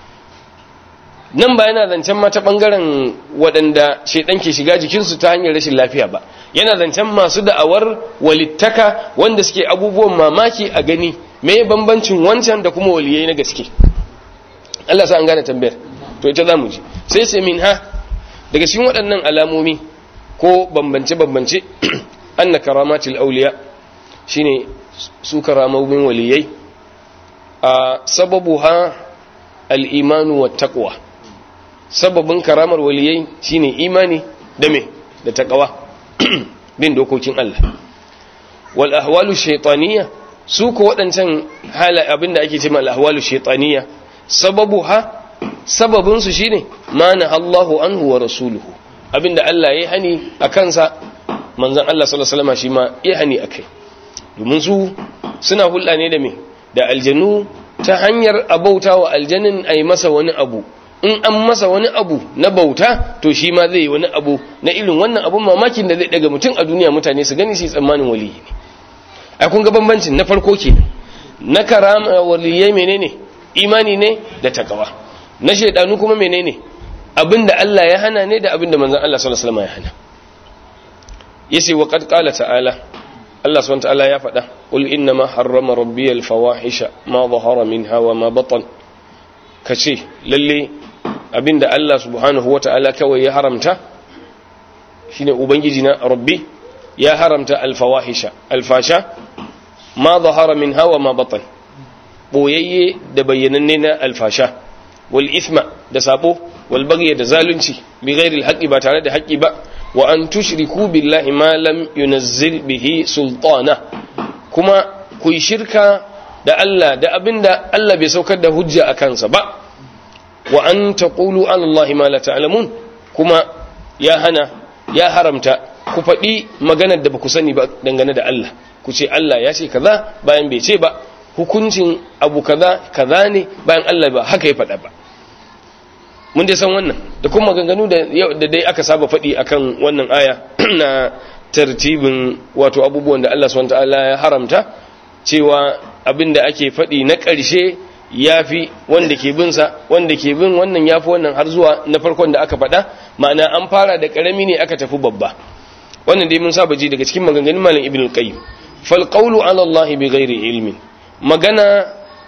Nan ba yana zancen mata bangaren waɗanda shedan ke shiga jikinsu ta hanyar rashin lafiya ba, yana zancen masu da'awar walittaka wanda suke abubuwan mamaki a gani. Me bambancin wancan da kuma waliyai na gaske? Allah sa an gane tambayar, to ita za mu ji. Sai sai min ha daga cikin waɗannan alamomi ko bambance bambance anna karamatul awliya shine su karamomin waliyai a sababuha al-imanu wat taqwa. Sababin karamar waliyai shine imani da me da taqwa bin dokokin Allah. Wal ahwalu shaytaniyya su ko waɗancan hala abinda ake cewa al-ahwalu shaytaniyya sababuha sababin su shine mana Allahu anhu wa rasuluhu, abinda Allah ya hani akan sa manzon Allah sallallahu alaihi wasallam shi ma ya hani akai. Domin su suna hulɗa ne da me da aljanu ta hanyar abautawa aljanin ai masa wani abu, in an masa wani abu na bauta to shi ma zai yi wani abu na irin wannan abun mamakin da zai daga mutum a duniya mutane su gani su tsammanin waliyi ne. Ai kun ga bambancin na farko kenan. Na karama waliyai menene? Imani ne da takawa. Na shedanu kuma menene? Abinda Allah ya hana ne da abinda manzon Allah sallallahu alaihi wasallam ya hana. Yace wa qad qala ta'ala, Allah subhanahu wa ta'ala ya faɗa, qul inna ma harrama rabbiyal fawahisha ma zahara minha wa ma batan. Kace lalle abinda Allah subhanahu wa ta'ala kawai ya haramta shine ubangiji na rabbi ya haramta alfawahisha alfasha ma zahara minha wa ma batan, boyayye da bayyananne na alfasha, wal ithma da sabo, wal baghy da zalunci bi ghairi alhaqi ba tare da haƙi ba, wa an tushriku billahi ma lam yunazzil bihi sultana, kuma ku shirka da Allah da abinda Allah bai saukar da hujja a kansa ba, wa an taqulu ala Allahi ma la ta'lamun, kuma ya hana ya haramta ku faɗi maganar da ba ku sani ba dangane da Allah, ku ce Allah ya ce kaza bayan bai ce ba, hukuncin abu kaza kaza ne bayan Allah ba haka ya faɗa ba. Mun dai san wannan da kuma maganganu da da dai aka saba faɗi akan wannan aya na tartibin wato abubuwan da Allah subhanahu wa ta'ala ya haramta, cewa abinda ake faɗi na ƙarshe yafi wanda ke bin sa, wanda ke bin wannan yafi wannan har zuwa na farkon da aka faɗa, ma'ana an fara da ƙarami ne aka tafi babba. Wannan dai mun saba ji daga cikin maganganun malam Ibn al-Qayyim. Fal qawlu ala Allah bighairi ilmin, magana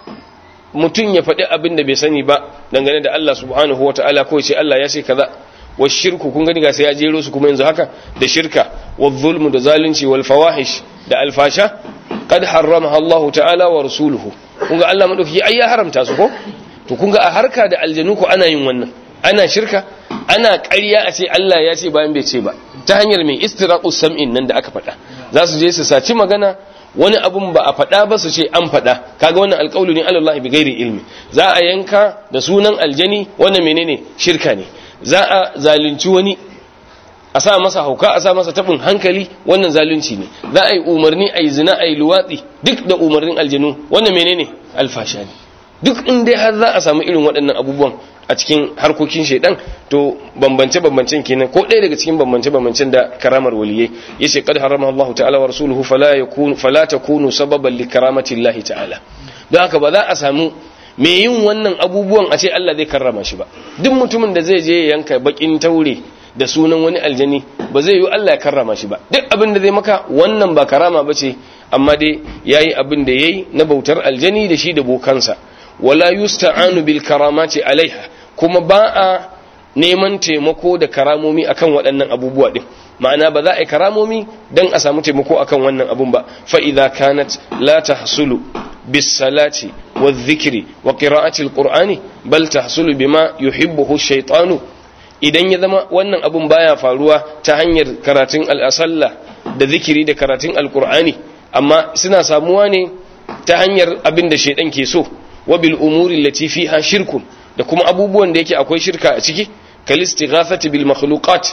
mutun ya faɗi abin da bai sani ba dangane da Allah subhanahu wataala, ko ce Allah ya ce kaza. Wa shirku, kun gani ga sai ya jero su kuma yanzu haka, da shirka, wa zulmu da zalunci, wal fawahish da alfasha, qad harramaha Allah ta'ala wa rasuluhu. Kun ga Allah madauki ai ya haramta su ko? To kun ga a harka da aljanu ko ana yin wannan, ana shirka, ana ƙarya a ce Allah ya ce bayan bai ce ba, ta hanyar mai istiraqus sam'in nan da aka faɗa. Za su je su saci magana, wani abun ba a faɗa ba su ce an faɗa, kaga wannan alƙawlu ne alallahi bi ghairi ilmi. Za a yanka da sunan aljani, wannan menene? Shirka ne. Za a zalunci wani, a sa masa hauka, a sa masa tabin hankali, wannan zalunci ne. Za a yi umarni a yi zina, a yi luwatsi, duk da umarnin aljanu, wannan menene? Alfasha ne. Duk in dai har za a samu irin waɗannan abubuwan a cikin harkokin shaidan, to bambance-bambancen kenan, ko ɗaya daga cikin bambance-bambancen da karamar waliyai yace qad harama Allah ta'ala wa rasuluhu fala yakun fala takunu sababan li karamati Allah ta'ala. Don haka ba za a samu me yin wannan abubuwan a ce Allah zai karrama shi ba. Duk mutumin da zai je yanka bakin taure da sunan wani aljani, ba zai yi Allah ya karrama shi ba. Duk abin da zai maka wannan ba karama bace, amma dai yayi abin da yayi na bautar aljani da shi da bokansa. Wala yusta'anu bil karamati alaiha, kuma ba a neman taimako da karamomi akan waɗannan abubuwa din. Ma'ana ba za a yi karamomi dan a samu taimako akan wannan abun ba. Fa idza kanat la tahsulu bis salati wadh dhikri wa qira'ati al qur'ani bal tahsulu bima yuhibbuhu ash-shaytanu, idan ya zama wannan abun baya faruwa ta hanyar karatun al-asalla da zikiri da karatun al-qur'ani, amma suna samuwa ne ta hanyar abin da shaydan ke so, wa bil umuri allati fiha shirkun, da kuma abubuwan da yake akwai shirka a ciki, kal istighathati bil makhluqat,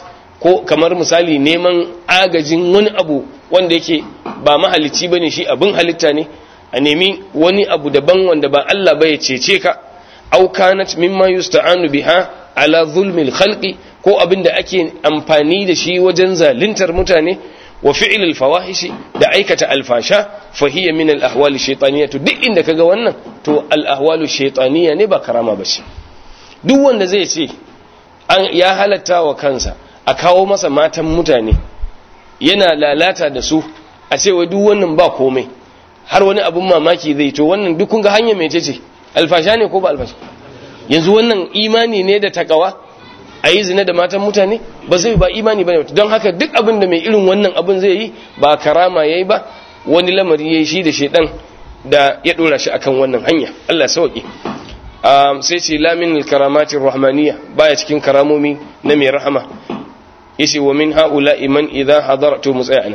ko kamar misali neman agajin wani abu wanda yake ba mahalicci bane shi abin halitta ne a nemi wani abu daban wanda ba Allah ba ya cece ka aw kanat mimma yusta'anu biha ala zulmil khalqi ko abinda ake amfani da shi wajen zaluntar mutane wa fi'l al fawahishi da aikata alfasha fa hiya min al ahwal shaytaniyah to duk inda kaga wannan to al ahwal shaytaniyah ne ba karama ba shi duk wanda zai ce an ya halatta wa kansa a kawo masa matan mutane yana lalata da su a ce wai duk wannan ba komai har wani abun mamaki zai to wannan duk kun ga hanya mai ce alfasha ne ko ba alfasha yanzu wannan imani ne da takawa a yi zina da matan mutane ba zai ba imani ba ne don haka duk abin da mai irin wannan abin zai yi ba karama ya yi ba wani lamari ya yi shi da shaidan da ya dora shi akan wannan hanya Allah sauki sai ce lamin karamati rahmaniya baya cikin karamomi na mai rahama yace wa min haula iman idha hadartu mutsayana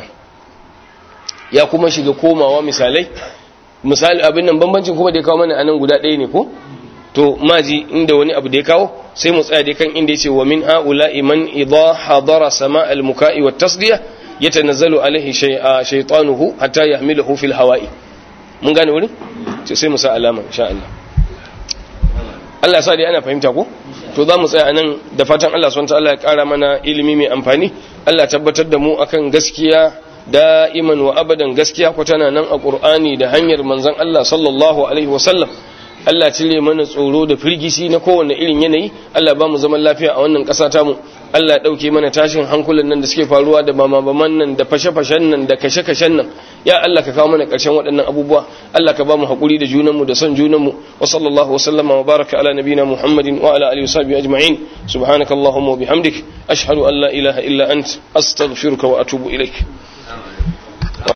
ya kuma shiga komawa misalai misali abin nan bambancin kuma da ya kawo mana anan guda ɗaya ne ko to maji inda wani abu da ya kawo sai mu tsaya dai kan inda yace wa min haula iman idha hadara sama al muka'i wat tasdiya yatanazzalu alaihi shay'a shaytanuhu hatta yahmiluhu fil hawa'i mun gane wurin sai mu sa alama insha Allah Allah sa dai ana fahimta ko to za mu tsaya anan da fatan Allah subhanahu wa ta'ala ya kara mana ilimi mai amfani Allah tabbatar da mu akan gaskiya da'iman wa abadan gaskiya ko tana nan a Qur'ani da hanyar manzon Allah sallallahu alaihi wasallam Allah cire mana tsoro da firgici na kowanne irin yanayi Allah ba mu zaman lafiya a wannan ƙasa ta mu Allah ya dauke mana tashin hankulan nan da suke faruwa da mamabaman nan da fashe-fashen nan da kashe-kashen nan ya Allah ka kawo mana ƙarshen waɗannan abubuwa Allah ka ba mu haƙuri da junanmu da son junanmu wa sallallahu wa sallama wa baraka ala nabina Muhammadin wa ala alihi wa sahbihi ajma'in subhanakallahumma wa bihamdik ashhadu an la ilaha illa ant astaghfiruka wa atubu ilaik